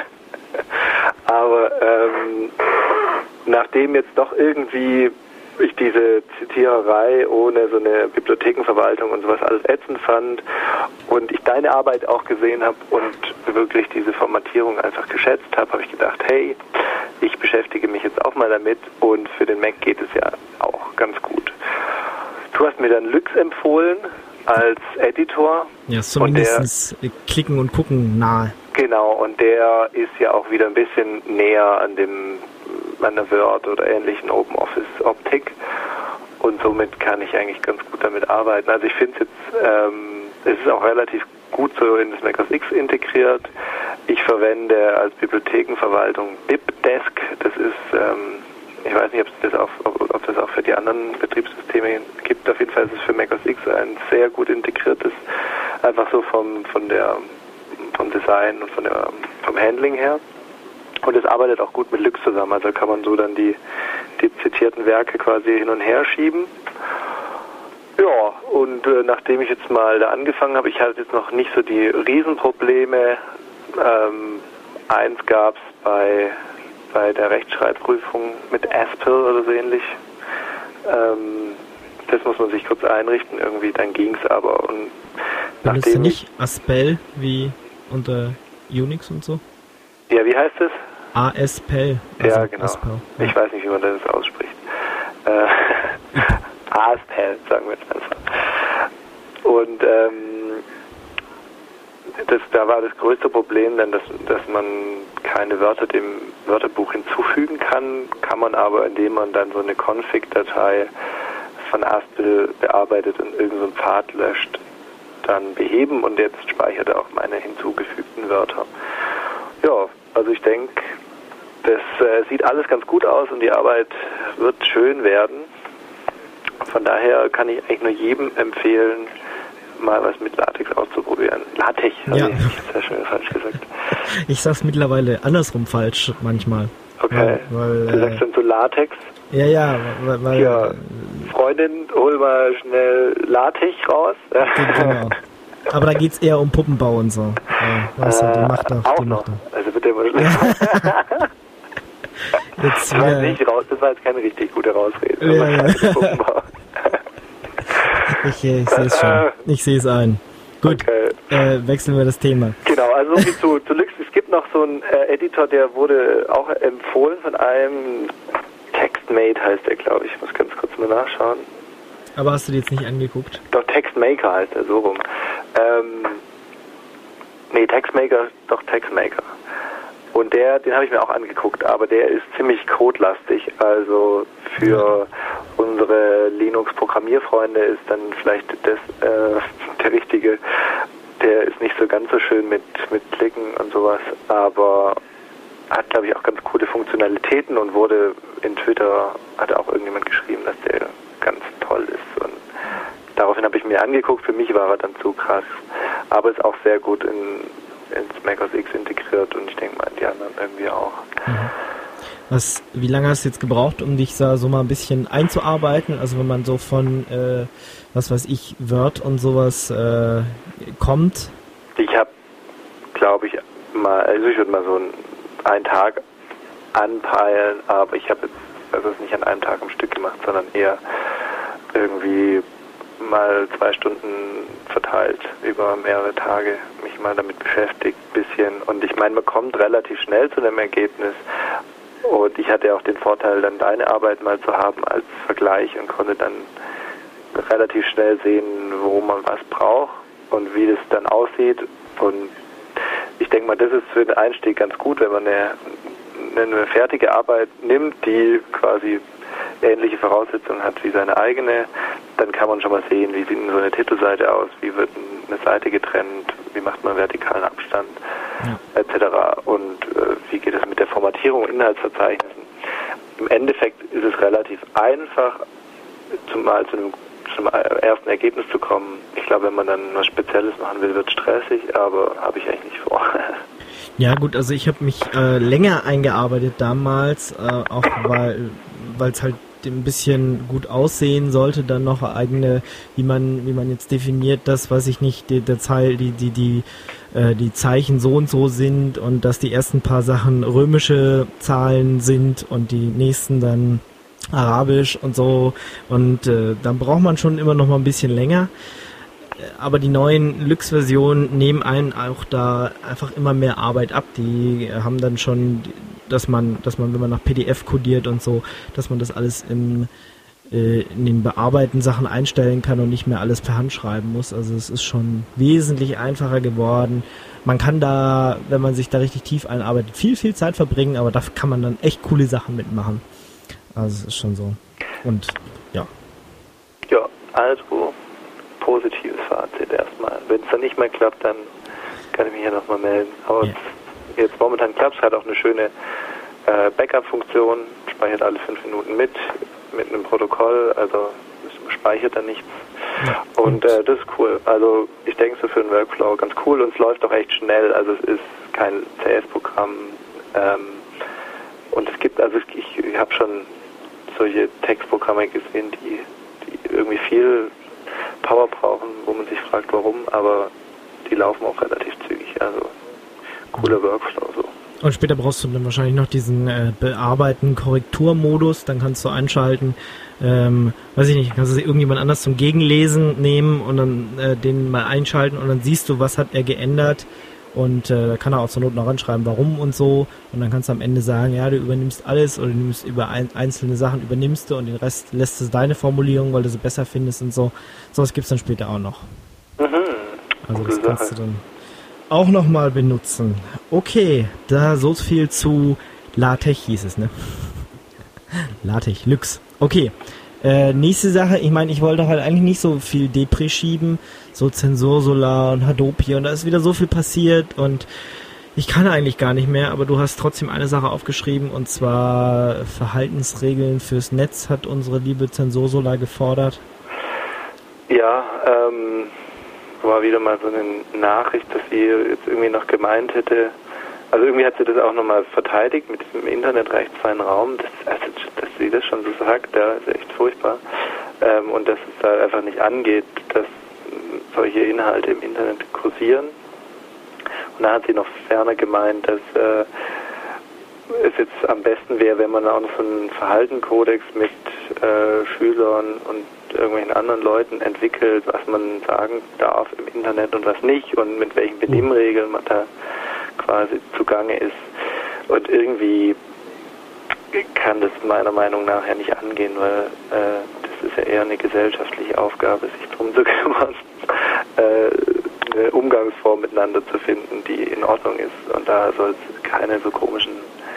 Aber ähm, nachdem jetzt doch irgendwie ich diese Zitiererei ohne so eine Bibliothekenverwaltung und sowas alles ätzend fand und ich deine Arbeit auch gesehen habe und wirklich diese Formatierung einfach geschätzt habe, habe ich gedacht, hey, ich beschäftige mich jetzt auch mal damit und für den Mac geht es ja auch ganz gut. Du hast mir dann Lux empfohlen als Editor. Ja, zumindest der, klicken und gucken nahe. Genau, und der ist ja auch wieder ein bisschen näher an dem an der Word oder ähnlichen OpenOffice-Optik und somit kann ich eigentlich ganz gut damit arbeiten. Also ich finde es jetzt, ähm, es ist auch relativ gut so in das Mac O S X integriert. Ich verwende als Bibliothekenverwaltung BibDesk. Das ist, ähm, ich weiß nicht, ob es das auch, ob, ob das auch für die anderen Betriebssysteme gibt. Auf jeden Fall ist es für Mac O S X ein sehr gut integriertes, einfach so vom von der vom Design und von der vom Handling her. Und es arbeitet auch gut mit Lux zusammen, also kann man so dann die, die zitierten Werke quasi hin und her schieben. Ja, und äh, nachdem ich jetzt mal da angefangen habe, ich hatte jetzt noch nicht so die Riesenprobleme. Ähm, eins gab es bei, bei der Rechtschreibprüfung mit Aspel oder so ähnlich. Ähm, das muss man sich kurz einrichten, irgendwie, dann ging es aber. Und nachdem ist ja nicht Aspel wie unter Unix und so? Ja, wie heißt es? Aspel. Also ja, genau. Aspel. Ja. Ich weiß nicht, wie man das ausspricht. Äh, Aspel, sagen wir jetzt einfach. Und ähm, das, da war das größte Problem dann, dass, dass man keine Wörter dem Wörterbuch hinzufügen kann, kann man aber, indem man dann so eine Config-Datei von Aspel bearbeitet und irgendeinen so Pfad löscht, dann beheben und jetzt speichert er auch meine hinzugefügten Wörter. Ja, also ich denke, das äh, sieht alles ganz gut aus und die Arbeit wird schön werden. Von daher kann ich eigentlich nur jedem empfehlen, mal was mit LaTeX auszuprobieren. LaTeX, habe ja. ich sehr schön falsch gesagt. Ich sag's mittlerweile andersrum falsch manchmal. Okay, weil, weil, du sagst dann so LaTeX? Ja, ja, weil... weil ja, Freundin, hol mal schnell LaTeX raus. Genau. Aber da geht's eher um Puppenbau und so. Ja, weißt du, die macht doch. Auch die noch. Macht doch. Also wird der immer schlecht. Jetzt ich weiß nicht, raus, das war jetzt keine richtig gute Rausrede. Ja, ja. ich ich sehe es schon. Ich sehe es ein. Gut, okay. äh, wechseln wir das Thema. Genau, also so viel zu, zu Lux. Es gibt noch so einen äh, Editor, der wurde auch empfohlen von einem TextMate heißt der, glaube ich. Ich muss ganz kurz mal nachschauen. Aber hast du die jetzt nicht angeguckt? Doch, TextMaker heißt er, so rum. Ähm, nee, TextMaker, doch TextMaker. Und der, den habe ich mir auch angeguckt, aber der ist ziemlich codelastig. Also für unsere Linux-Programmierfreunde ist dann vielleicht das äh, der richtige. Der ist nicht so ganz so schön mit, mit Klicken und sowas, aber hat, glaube ich, auch ganz coole Funktionalitäten und wurde in Twitter, hat auch irgendjemand geschrieben, dass der ganz toll ist. Und daraufhin habe ich mir angeguckt, für mich war er dann zu krass, aber ist auch sehr gut in ins Mac O S X integriert und ich denke mal die anderen irgendwie auch. Was, wie lange hast du jetzt gebraucht, um dich da so mal ein bisschen einzuarbeiten? Also wenn man so von, äh, was weiß ich, Word und sowas äh, kommt? Ich habe, glaube ich, mal, also ich würde mal so einen, einen Tag anpeilen, aber ich habe jetzt also es nicht an einem Tag am Stück gemacht, sondern eher irgendwie mal zwei Stunden verteilt über mehrere Tage mich mal damit beschäftigt, bisschen. Und ich meine, man kommt relativ schnell zu einem Ergebnis. Und ich hatte auch den Vorteil, dann deine Arbeit mal zu haben als Vergleich und konnte dann relativ schnell sehen, wo man was braucht und wie das dann aussieht. Und ich denke mal, das ist für den Einstieg ganz gut, wenn man eine, eine fertige Arbeit nimmt, die quasi ähnliche Voraussetzungen hat wie seine eigene, dann kann man schon mal sehen, wie sieht so eine Titelseite aus, wie wird eine Seite getrennt, wie macht man vertikalen Abstand, ja. et cetera. Und äh, wie geht es mit der Formatierung und Inhaltsverzeichnissen. Im Endeffekt ist es relativ einfach, zum, mal zu einem, zum ersten Ergebnis zu kommen. Ich glaube, wenn man dann was Spezielles machen will, wird es stressig, aber habe ich eigentlich nicht vor. Ja gut, also ich habe mich äh, länger eingearbeitet damals, äh, auch weil weil es halt ein bisschen gut aussehen sollte, dann noch eigene, wie man wie man jetzt definiert, das, weiß ich nicht, die, der Zeil, die die die äh, die Zeichen so und so sind und dass die ersten paar Sachen römische Zahlen sind und die nächsten dann arabisch und so und äh, dann braucht man schon immer noch mal ein bisschen länger. Aber die neuen Lux-Versionen nehmen einen auch da einfach immer mehr Arbeit ab. Die haben dann schon, dass man, dass man, wenn man nach P D F kodiert und so, dass man das alles im, äh, in den bearbeiteten Sachen einstellen kann und nicht mehr alles per Hand schreiben muss. Also es ist schon wesentlich einfacher geworden. Man kann da, wenn man sich da richtig tief einarbeitet, viel, viel Zeit verbringen, aber da kann man dann echt coole Sachen mitmachen. Also es ist schon so. Und ja. Ja, also positives Fazit erstmal. Wenn es dann nicht mehr klappt, dann kann ich mich ja nochmal melden. Aber ja. Jetzt momentan klappt es, hat auch eine schöne äh, Backup-Funktion, speichert alle fünf Minuten mit, mit einem Protokoll, also es speichert dann nichts. Ja. Und äh, das ist cool. Also ich denke so für den Workflow ganz cool und es läuft auch echt schnell, also es ist kein C S-Programm. Ähm, und es gibt, also ich, ich habe schon solche Textprogramme gesehen, die, die irgendwie viel Power brauchen, wo man sich fragt, warum, aber die laufen auch relativ zügig, also cooler Workflow so. Und später brauchst du dann wahrscheinlich noch diesen äh, bearbeiten Korrekturmodus, dann kannst du einschalten, ähm, weiß ich nicht, kannst du irgendjemand anders zum Gegenlesen nehmen und dann äh, den mal einschalten und dann siehst du, was hat er geändert und äh, da kann er auch zur Not noch ranschreiben, warum und so und dann kannst du am Ende sagen, ja, du übernimmst alles oder du nimmst über ein, einzelne Sachen übernimmst du und den Rest lässt du deine Formulierung, weil du sie besser findest und so. Sowas gibt's dann später auch noch. Mhm. Also das kannst du dann auch nochmal benutzen. Okay, da so viel zu LaTeX hieß es, ne? LaTeX, Lux. Okay, äh, nächste Sache, ich meine, ich wollte halt eigentlich nicht so viel Depri schieben, so Zensursolar und Hadopi und da ist wieder so viel passiert und ich kann eigentlich gar nicht mehr, aber du hast trotzdem eine Sache aufgeschrieben und zwar Verhaltensregeln fürs Netz hat unsere liebe Zensursolar gefordert. Ja, ähm, war wieder mal so eine Nachricht, dass sie jetzt irgendwie noch gemeint hätte, also irgendwie hat sie das auch nochmal verteidigt mit diesem internetrechtsfreien Raum, das, also, dass sie das schon so sagt, ja, ist echt furchtbar. Ähm, und dass es da einfach nicht angeht, dass solche Inhalte im Internet kursieren. Und da hat sie noch ferner gemeint, dass äh, es jetzt am besten wäre, wenn man auch noch so einen Verhaltenskodex mit äh, Schülern und irgendwelchen anderen Leuten entwickelt, was man sagen darf im Internet und was nicht und mit welchen Benimmregeln man da quasi zugange ist. Und irgendwie kann das meiner Meinung nach ja nicht angehen, weil äh, das ist ja eher eine gesellschaftliche Aufgabe, sich drum zu kümmern, äh, eine Umgangsform miteinander zu finden, die in Ordnung ist. Und da soll es keine so komischen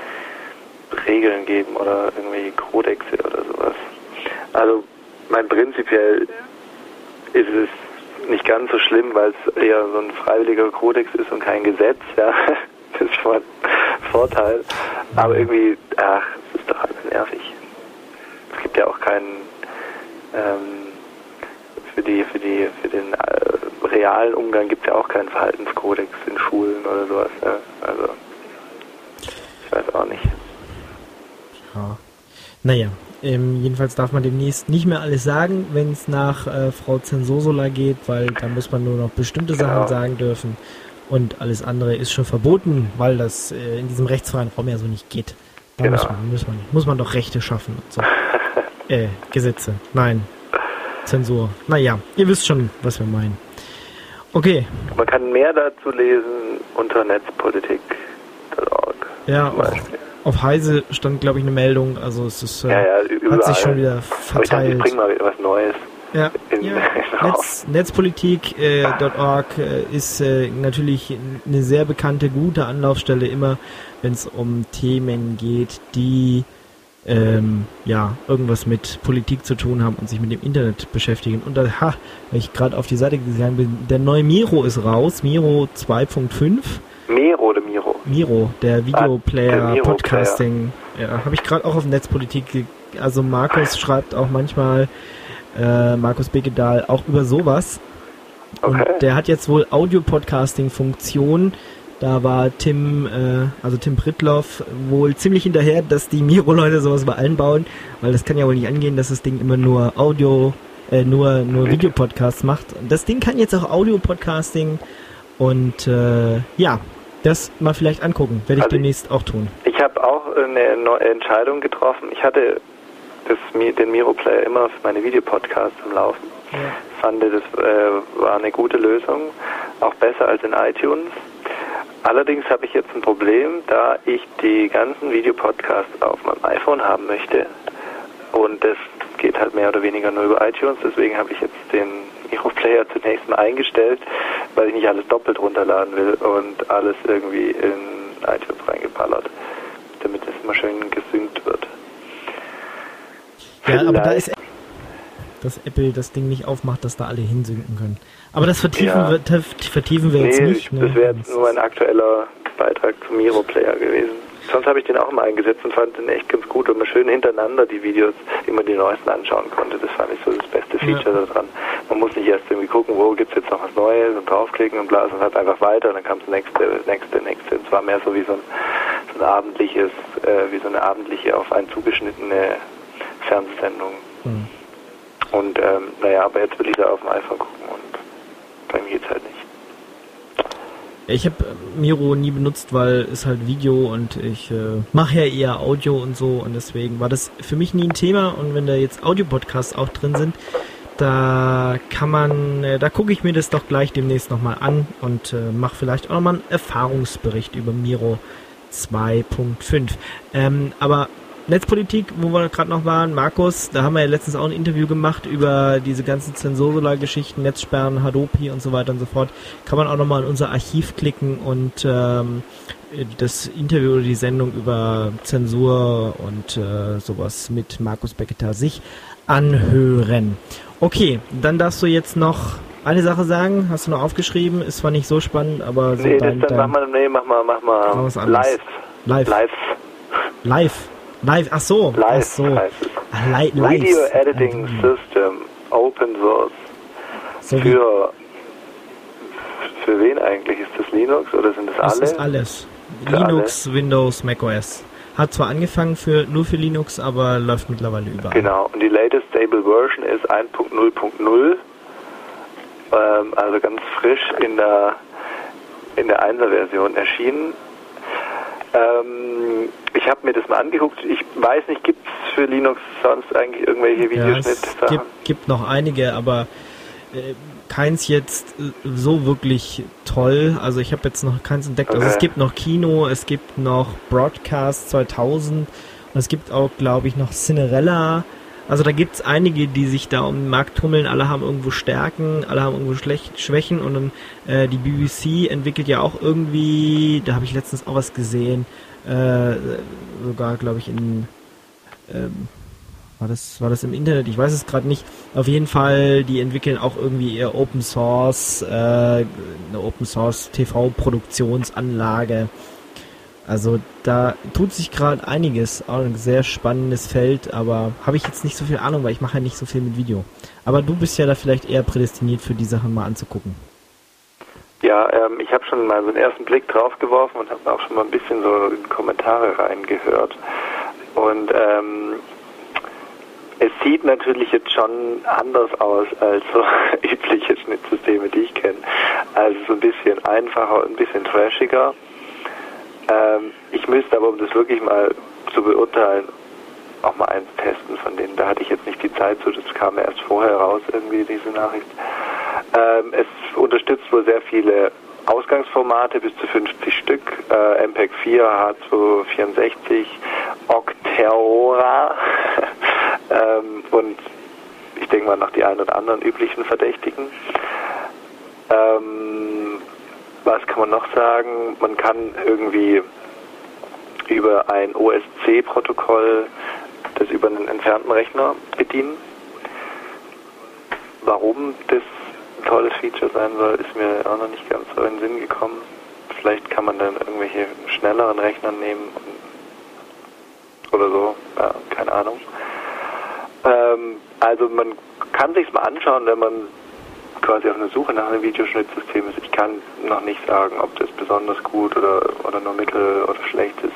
Regeln geben oder irgendwelche Kodexe oder sowas. Also mein prinzipiell ist es nicht ganz so schlimm, weil es eher so ein freiwilliger Kodex ist und kein Gesetz, ja. Das ist schon mal ein Vorteil. Aber irgendwie, ach, es ist doch alles nervig. Es gibt ja auch keinen ähm, für die, für die, für den äh, realen Umgang gibt es ja auch keinen Verhaltenskodex in Schulen oder sowas. Ja. Also ich weiß auch nicht. Ja. Naja, ähm, jedenfalls darf man demnächst nicht mehr alles sagen, wenn es nach äh, Frau Zensursola geht, weil da muss man nur noch bestimmte Genau. Sachen sagen dürfen und alles andere ist schon verboten, weil das äh, in diesem rechtsfreien Raum ja so nicht geht. Da Genau. muss, man, muss, man, muss man doch Rechte schaffen und so. äh, Gesetze. Nein. Zensur. Naja, ihr wisst schon, was wir meinen. Okay. Man kann mehr dazu lesen unter netzpolitik punkt org. Ja, zum auf, Beispiel. auf Heise stand, glaube ich, eine Meldung, also es ist, äh, Ja, ja, hat überall. sich schon wieder Aber ich dachte, ich verteilt. bring mal was Neues. Ja, in- ja. in Netz, Netzpolitik Punkt org äh, ist äh, natürlich eine sehr bekannte, gute Anlaufstelle, immer wenn es um Themen geht, die ähm, ja irgendwas mit Politik zu tun haben und sich mit dem Internet beschäftigen. Und da, ha, weil ich gerade auf die Seite gegangen bin, der neue Miro ist raus, Miro zwei Punkt fünf. Miro oder Miro? Miro, der Videoplayer, Ah, der Miro-Player. Podcasting. Ja, habe ich gerade auch auf Netzpolitik. ge- Also Markus schreibt auch manchmal, äh, Markus Begedahl, auch über sowas. Okay. Und der hat jetzt wohl Audio-Podcasting-Funktion. Da war Tim, äh, also Tim Prittloff, wohl ziemlich hinterher, dass die Miro-Leute sowas bei allen bauen, weil das kann ja wohl nicht angehen, dass das Ding immer nur Audio, äh, nur, nur Videopodcasts macht. Und das Ding kann jetzt auch Audio-Podcasting und äh, ja, das mal vielleicht angucken, werde ich Also demnächst auch tun. Ich habe auch eine neue Entscheidung getroffen. Ich hatte das, Mi- den Miro-Player immer für meine Videopodcasts am Laufen. Ja. Fand, das äh, war eine gute Lösung, auch besser als in iTunes. Allerdings habe ich jetzt ein Problem, da ich die ganzen Videopodcasts auf meinem iPhone haben möchte und das geht halt mehr oder weniger nur über iTunes, deswegen habe ich jetzt den Miro-Player zunächst mal eingestellt, weil ich nicht alles doppelt runterladen will und alles irgendwie in iTunes reingeballert, damit es immer schön gesynkt wird. Ja, aber da Vielleicht- ist dass Apple das Ding nicht aufmacht, dass da alle hinsynken können. Aber das vertiefen, Ja. wir, tef- vertiefen wir jetzt Nee, nicht. das wäre jetzt nur mein aktueller Beitrag zum Miro-Player gewesen. Sonst habe ich den auch immer eingesetzt und fand den echt ganz gut, weil man schön hintereinander die Videos immer die neuesten anschauen konnte. Das fand ich so das beste Feature Ja. daran. Man muss nicht erst irgendwie gucken, wo gibt es jetzt noch was Neues und draufklicken und bla, sondern hat einfach weiter und dann kam das nächste, nächste, nächste. Und es war mehr so wie so ein, so ein abendliches, äh, wie so eine abendliche auf einen zugeschnittene Fernsehsendung. Hm. Und ähm, naja, aber jetzt will ich da auf dem iPhone gucken und bei mir geht's halt nicht. Ich habe Miro nie benutzt, weil es halt Video und ich äh, mache ja eher Audio und so und deswegen war das für mich nie ein Thema und wenn da jetzt Audio-Podcasts auch drin sind, da kann man, äh, da gucke ich mir das doch gleich demnächst nochmal an und äh, mache vielleicht auch nochmal einen Erfahrungsbericht über Miro zwei Punkt fünf. Ähm, aber Netzpolitik, wo wir gerade noch waren, Markus, da haben wir ja letztens auch ein Interview gemacht über diese ganzen Zensursolar-Geschichten, Netzsperren, Hadopi und so weiter und so fort. Kann man auch nochmal in unser Archiv klicken und ähm, das Interview oder die Sendung über Zensur und äh, sowas mit Markus Becketa sich anhören. Okay, dann darfst du jetzt noch eine Sache sagen, hast du noch aufgeschrieben, ist zwar nicht so spannend, aber so Nee, dein, das dann dein mach mal, nee, mach mal, mach mal Mach was anderes. live. Live. Live. Live. Live, ach so. Live ach so. heißt es. Ah, li live. Video Editing Ah, System, Open Source. so wie, Für, für wen eigentlich? Ist das Linux oder sind das das alle? ist alles. Für Linux, Windows, macOS. Hat zwar angefangen für nur für Linux, aber läuft mittlerweile überall. Genau. Und die latest stable Version ist eins Punkt null Punkt null. Ähm, also ganz frisch in der in der Einser-Version erschienen. Ähm, ich habe mir das mal angeguckt. Ich weiß nicht, gibt es für Linux sonst eigentlich irgendwelche Ja, es Videoschnitt-Sachen? gibt, gibt noch einige, aber äh, keins jetzt äh, so wirklich toll. Also ich habe jetzt noch keins entdeckt. Also Okay. es gibt noch Kino, es gibt noch Broadcast zweitausend und es gibt auch, glaube ich, noch Cinerella, Also da gibt's einige, die sich da um den Markt tummeln, alle haben irgendwo Stärken, alle haben irgendwo Schlecht, Schwächen und dann äh, die B B C entwickelt ja auch irgendwie, da habe ich letztens auch was gesehen, äh, sogar glaube ich in ähm, war das war das im Internet, ich weiß es gerade nicht. Auf jeden Fall, die entwickeln auch irgendwie ihr Open Source, äh, eine Open Source T V-Produktionsanlage. Also da tut sich gerade einiges, auch ein sehr spannendes Feld, aber habe ich jetzt nicht so viel Ahnung, weil ich mache ja nicht so viel mit Video. Aber du bist ja da vielleicht eher prädestiniert für die Sachen mal anzugucken. Ja, ähm, ich habe schon mal so einen ersten Blick drauf geworfen und habe auch schon mal ein bisschen so in Kommentare reingehört. Und ähm, es sieht natürlich jetzt schon anders aus als so übliche Schnittsysteme, die ich kenne. Also so ein bisschen einfacher und ein bisschen trashiger. Ähm, ich müsste aber, um das wirklich mal zu beurteilen, auch mal eins testen von denen. Da hatte ich jetzt nicht die Zeit zu, das kam erst vorher raus, irgendwie diese Nachricht. Ähm, es unterstützt wohl sehr viele Ausgangsformate, bis zu fünfzig Stück, äh, M P E G vier, H zweihundertvierundsechzig, Octeora ähm, und ich denke mal noch die ein oder anderen üblichen Verdächtigen. Ähm, was kann man noch sagen? Man kann irgendwie über ein O S C-Protokoll das über einen entfernten Rechner bedienen. Warum das ein tolles Feature sein soll, ist mir auch noch nicht ganz so in den Sinn gekommen. Vielleicht kann man dann irgendwelche schnelleren Rechner nehmen oder so, ja, keine Ahnung. Ähm, also man kann sich's mal anschauen, wenn man quasi auf einer Suche nach einem Videoschnittsystem ist. Ich kann noch nicht sagen, ob das besonders gut oder, oder nur mittel oder schlecht ist.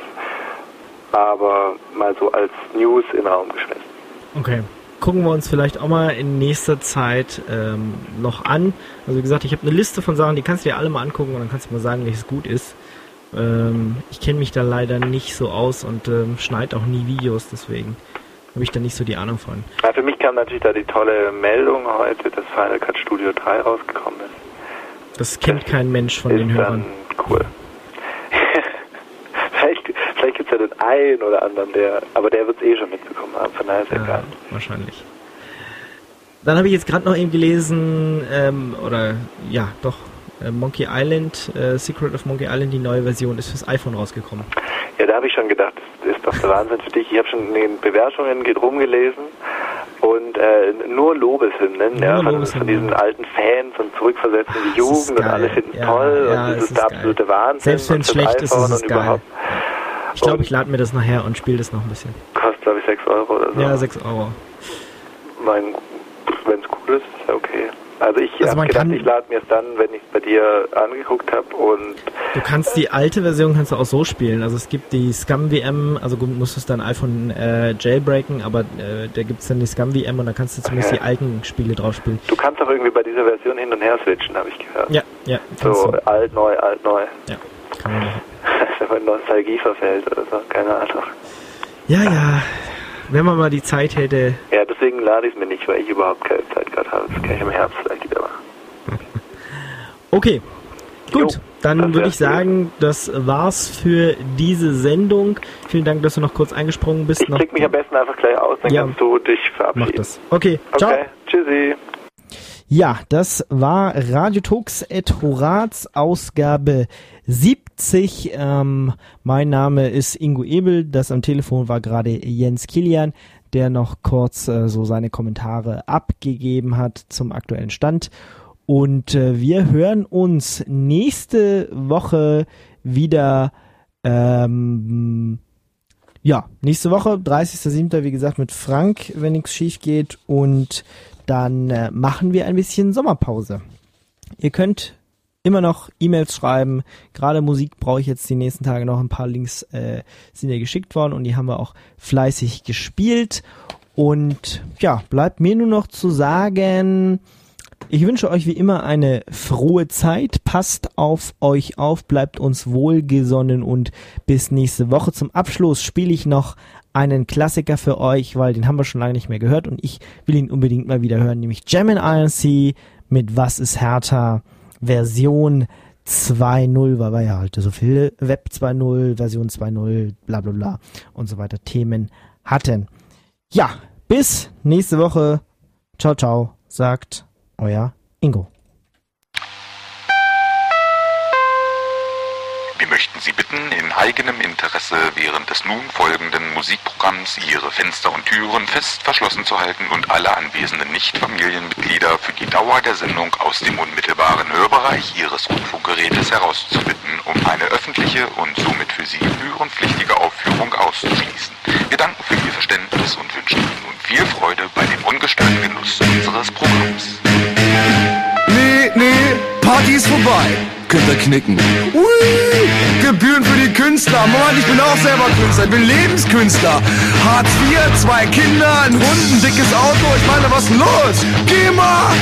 Aber mal so als News in den Raum geschmissen. Okay. Gucken wir uns vielleicht auch mal in nächster Zeit ähm, noch an. Also wie gesagt, ich habe eine Liste von Sachen, die kannst du dir alle mal angucken und dann kannst du mal sagen, welches gut ist. Ähm, ich kenne mich da leider nicht so aus und ähm, schneide auch nie Videos, deswegen habe ich da nicht so die Ahnung von. Ja, für mich kam natürlich da die tolle Meldung heute, dass Final Cut Studio drei rausgekommen ist. Das kennt das kein Mensch von den Hörern. Cool. vielleicht vielleicht gibt es ja den einen oder anderen, der, aber der wird es eh schon mitbekommen haben, von daher ist ja egal. Wahrscheinlich. Dann habe ich jetzt gerade noch eben gelesen, ähm, oder ja, doch, äh, Monkey Island, äh, Secret of Monkey Island, die neue Version ist fürs iPhone rausgekommen. Ja, da habe ich schon gedacht, das ist doch der Wahnsinn für dich. Ich habe schon in den Bewertungen rumgelesen und äh, nur Lobeshymnen, nur ja, von, Lobeshymnen. Von diesen alten Fans und zurückversetzen in die Jugend und alle finden es ja, toll ja, und das ist der absolute Wahnsinn. Selbst wenn es schlecht ist, ist es geil. Ich glaube, ich lade mir das nachher und spiele das noch ein bisschen. Kostet, glaube ich, sechs Euro oder so. Ja, sechs Euro. Mein, wenn es cool ist, ist ja okay. Also ich also habe gedacht, ich lade mir es dann, wenn ich es bei dir angeguckt habe und... Du kannst die alte Version kannst du auch so spielen. Also es gibt die Scum V M, also du musstest dein iPhone äh, jailbreaken, aber äh, da gibt es dann die Scum V M und da kannst du zumindest okay. die alten Spiele drauf spielen. Du kannst auch irgendwie bei dieser Version hin und her switchen, habe ich gehört. Ja, ja. So du. alt, neu, alt, neu. Ja, kann man machen. Wenn man Nostalgie verfällt oder so, keine Ahnung. Ja, ja. Wenn man mal die Zeit hätte. Ja, deswegen lade ich es mir nicht, weil ich überhaupt keine Zeit gerade habe. Das kann ich im Herbst vielleicht wieder machen. Okay, gut. Jo, dann würde ich sagen, das war's für diese Sendung. Vielen Dank, dass du noch kurz eingesprungen bist. Ich klick mich am besten einfach gleich aus, dann ja. kannst du dich verabschieden. Mach das. Okay, ciao. Okay, tschüssi. Ja, das war Radio Tux et Horaz Ausgabe siebzig. Ähm, mein Name ist Ingo Ebel. Das am Telefon war gerade Jens Kilian, der noch kurz äh, so seine Kommentare abgegeben hat zum aktuellen Stand. Und äh, wir hören uns nächste Woche wieder. Ähm, ja, nächste Woche, dreißigster siebter wie gesagt, mit Frank, wenn nichts schief geht. Und dann äh, machen wir ein bisschen Sommerpause. Ihr könnt immer noch E-Mails schreiben. Gerade Musik brauche ich jetzt die nächsten Tage noch. Ein paar Links äh, sind ja geschickt worden und die haben wir auch fleißig gespielt. Und ja, bleibt mir nur noch zu sagen, ich wünsche euch wie immer eine frohe Zeit. Passt auf euch auf, bleibt uns wohlgesonnen und bis nächste Woche. Zum Abschluss spiele ich noch einen Klassiker für euch, weil den haben wir schon lange nicht mehr gehört und ich will ihn unbedingt mal wieder hören, nämlich Jammin' I N C mit Was ist härter, Version zwei Punkt null, weil wir ja halt so viele Web zwei Punkt null, Version zwei Punkt null, bla bla bla und so weiter Themen hatten. Ja, Bis nächste Woche. Ciao, ciao, sagt euer Ingo. Wir möchten Sie bitten, in eigenem Interesse während des nun folgenden Musikprogramms Ihre Fenster und Türen fest verschlossen zu halten und alle anwesenden Nicht-Familienmitglieder für die Dauer der Sendung aus dem unmittelbaren Hörbereich Ihres Rundfunkgerätes herauszubitten, um eine öffentliche und somit für Sie gebührenpflichtige Aufführung auszuschließen. Wir danken für Ihr Verständnis und wünschen Ihnen nun viel Freude bei dem ungestörten Genuss unseres Programms. Nee, nee, Party ist vorbei. Könnt ihr knicken. Ui, Gebühren für die Künstler. Mann, ich bin auch selber Künstler. Ich bin Lebenskünstler. Hartz vier, zwei Kinder, ein Hund, ein dickes Auto. Ich meine, was ist los? Geh mal!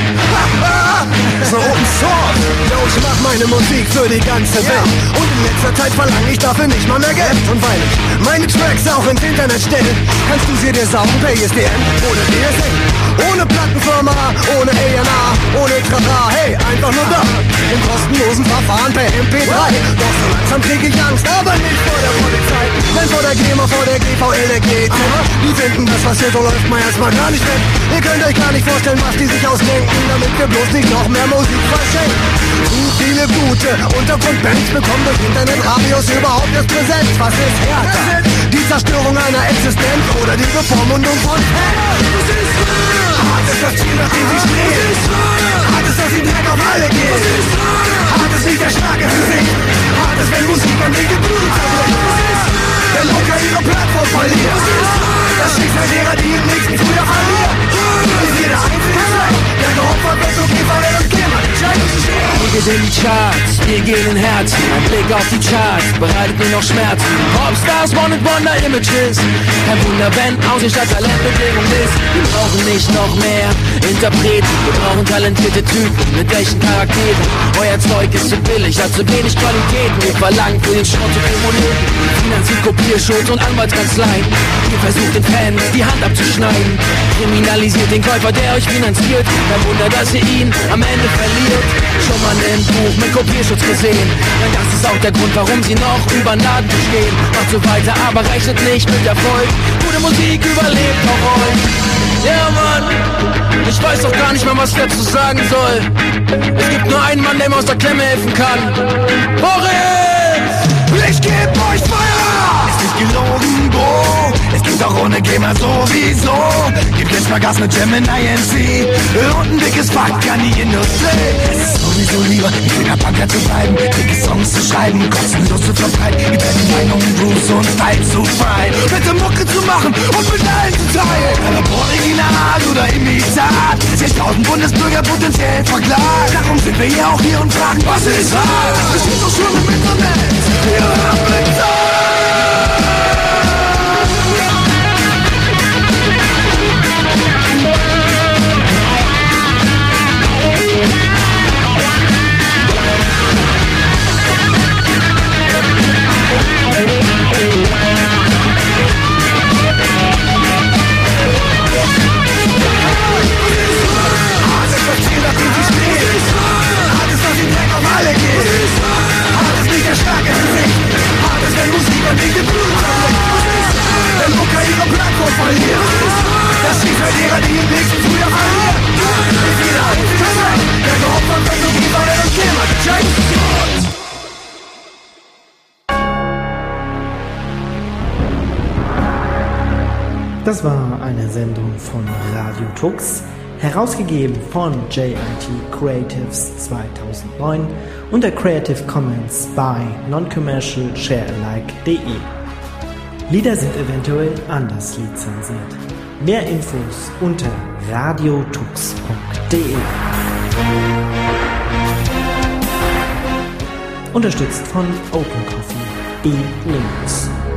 So Open Source. Yo, ich mach meine Musik für die ganze Welt. Und in letzter Zeit verlange ich dafür nicht mal mehr Geld. Und weil ich meine Tracks auch ins Internet stelle, kannst du sie dir saugen per I S D N oder D S L. Ohne Plattenfirma, ohne A und R, ohne Trara. Hey, einfach nur da. Im kostenlosen Verfahren per M P drei. Doch so langsam krieg ich Angst, aber nicht vor der Polizei. Denn vor der GEMA, vor der G V L, der G Z. Die finden das, was hier so läuft, mal erstmal gar nicht weg. Ihr könnt euch gar nicht vorstellen, was die sich ausdenken, damit wir bloß nicht noch mehr Musik verschenken. Zu viele gute Untergrundbands bekommen durch Internetradios überhaupt erst Präsenz. Was ist härter? Die Zerstörung einer Existenz oder die Bevormundung von Fans? Hart ist das Ziel, nach dem sie streben. Hart ist, dass sie Dreck auf alle gehen. Hart ist nicht der starke für sich. Hart ist, wenn Musik an dicke Blut zerbricht. Wenn locker ihre Plattform verliert. Das Schicksal derer, die im nächsten Frühjahr verlieren. Ist jeder einzige Schlag, der geopfert wird, so G V L und GEMA. Wir gehen in die Charts, wir gehen in Herzen. Ein Blick auf die Charts bereitet mir noch Schmerzen. Popstars, One-and-Wonder-Images. Kein Wunder, wenn aus der Stadt Talentbedingung ist. Wir brauchen nicht noch mehr Interpreten. Wir brauchen talentierte Typen mit echten Charakteren. Euer Zeug ist zu billig, hat zu wenig Qualitäten. Wir verlangen für den Schrott zu viel Moneten. Finanziert Kopierschutz und Anwaltskanzleien. Ihr versucht den Fans die Hand abzuschneiden. Kriminalisiert den Käufer, der euch finanziert. Kein Wunder, dass ihr ihn am Ende verliert. Schon mal ein Buch mit Kopierschutz gesehen. Denn das ist auch der Grund, warum sie noch über Naht bestehen. Macht so weiter, aber rechnet nicht mit Erfolg. Gute Musik überlebt auch euch. Ja, Mann, ich weiß doch gar nicht mehr, was ich dazu sagen soll. Es gibt nur einen Mann, der mir aus der Klemme helfen kann. Boris! Ich geb euch Feuer! Ist nicht gelogen, Bro. Es geht auch ohne GEMA sowieso. Gibt jetzt mal Gas mit Gemini I N C. Und ein dickes Fuck an die Industrie. Es ist sowieso lieber, mit Fingerpunker zu bleiben, dicke Songs zu schreiben, kostenlos zu verbreiten, mit deinen Meinungen, Grooves und Style zu freien. Bitte Mucke zu machen und mit allen zu teilen. Ob Original oder Imitat. zigtausend Bundesbürger potenziell verklagt. Darum sind wir ja auch hier und fragen, was ist wahr? Es steht doch schon im Internet. Ja, bitte! Das Schicksal derer, die im nächsten Frühjahr verlieren. Ist jeder einzige Schlag, der geopfert wird, so wie bei und GEMA. Das war eine Sendung von Radio Tux, herausgegeben von J I T Creatives zweitausendneun unter Creative Commons by Non-Commercial Share Alike punkt de. Lieder sind eventuell anders lizenziert. Mehr Infos unter radiotux punkt de. Unterstützt von OpenCoffee, B Linux.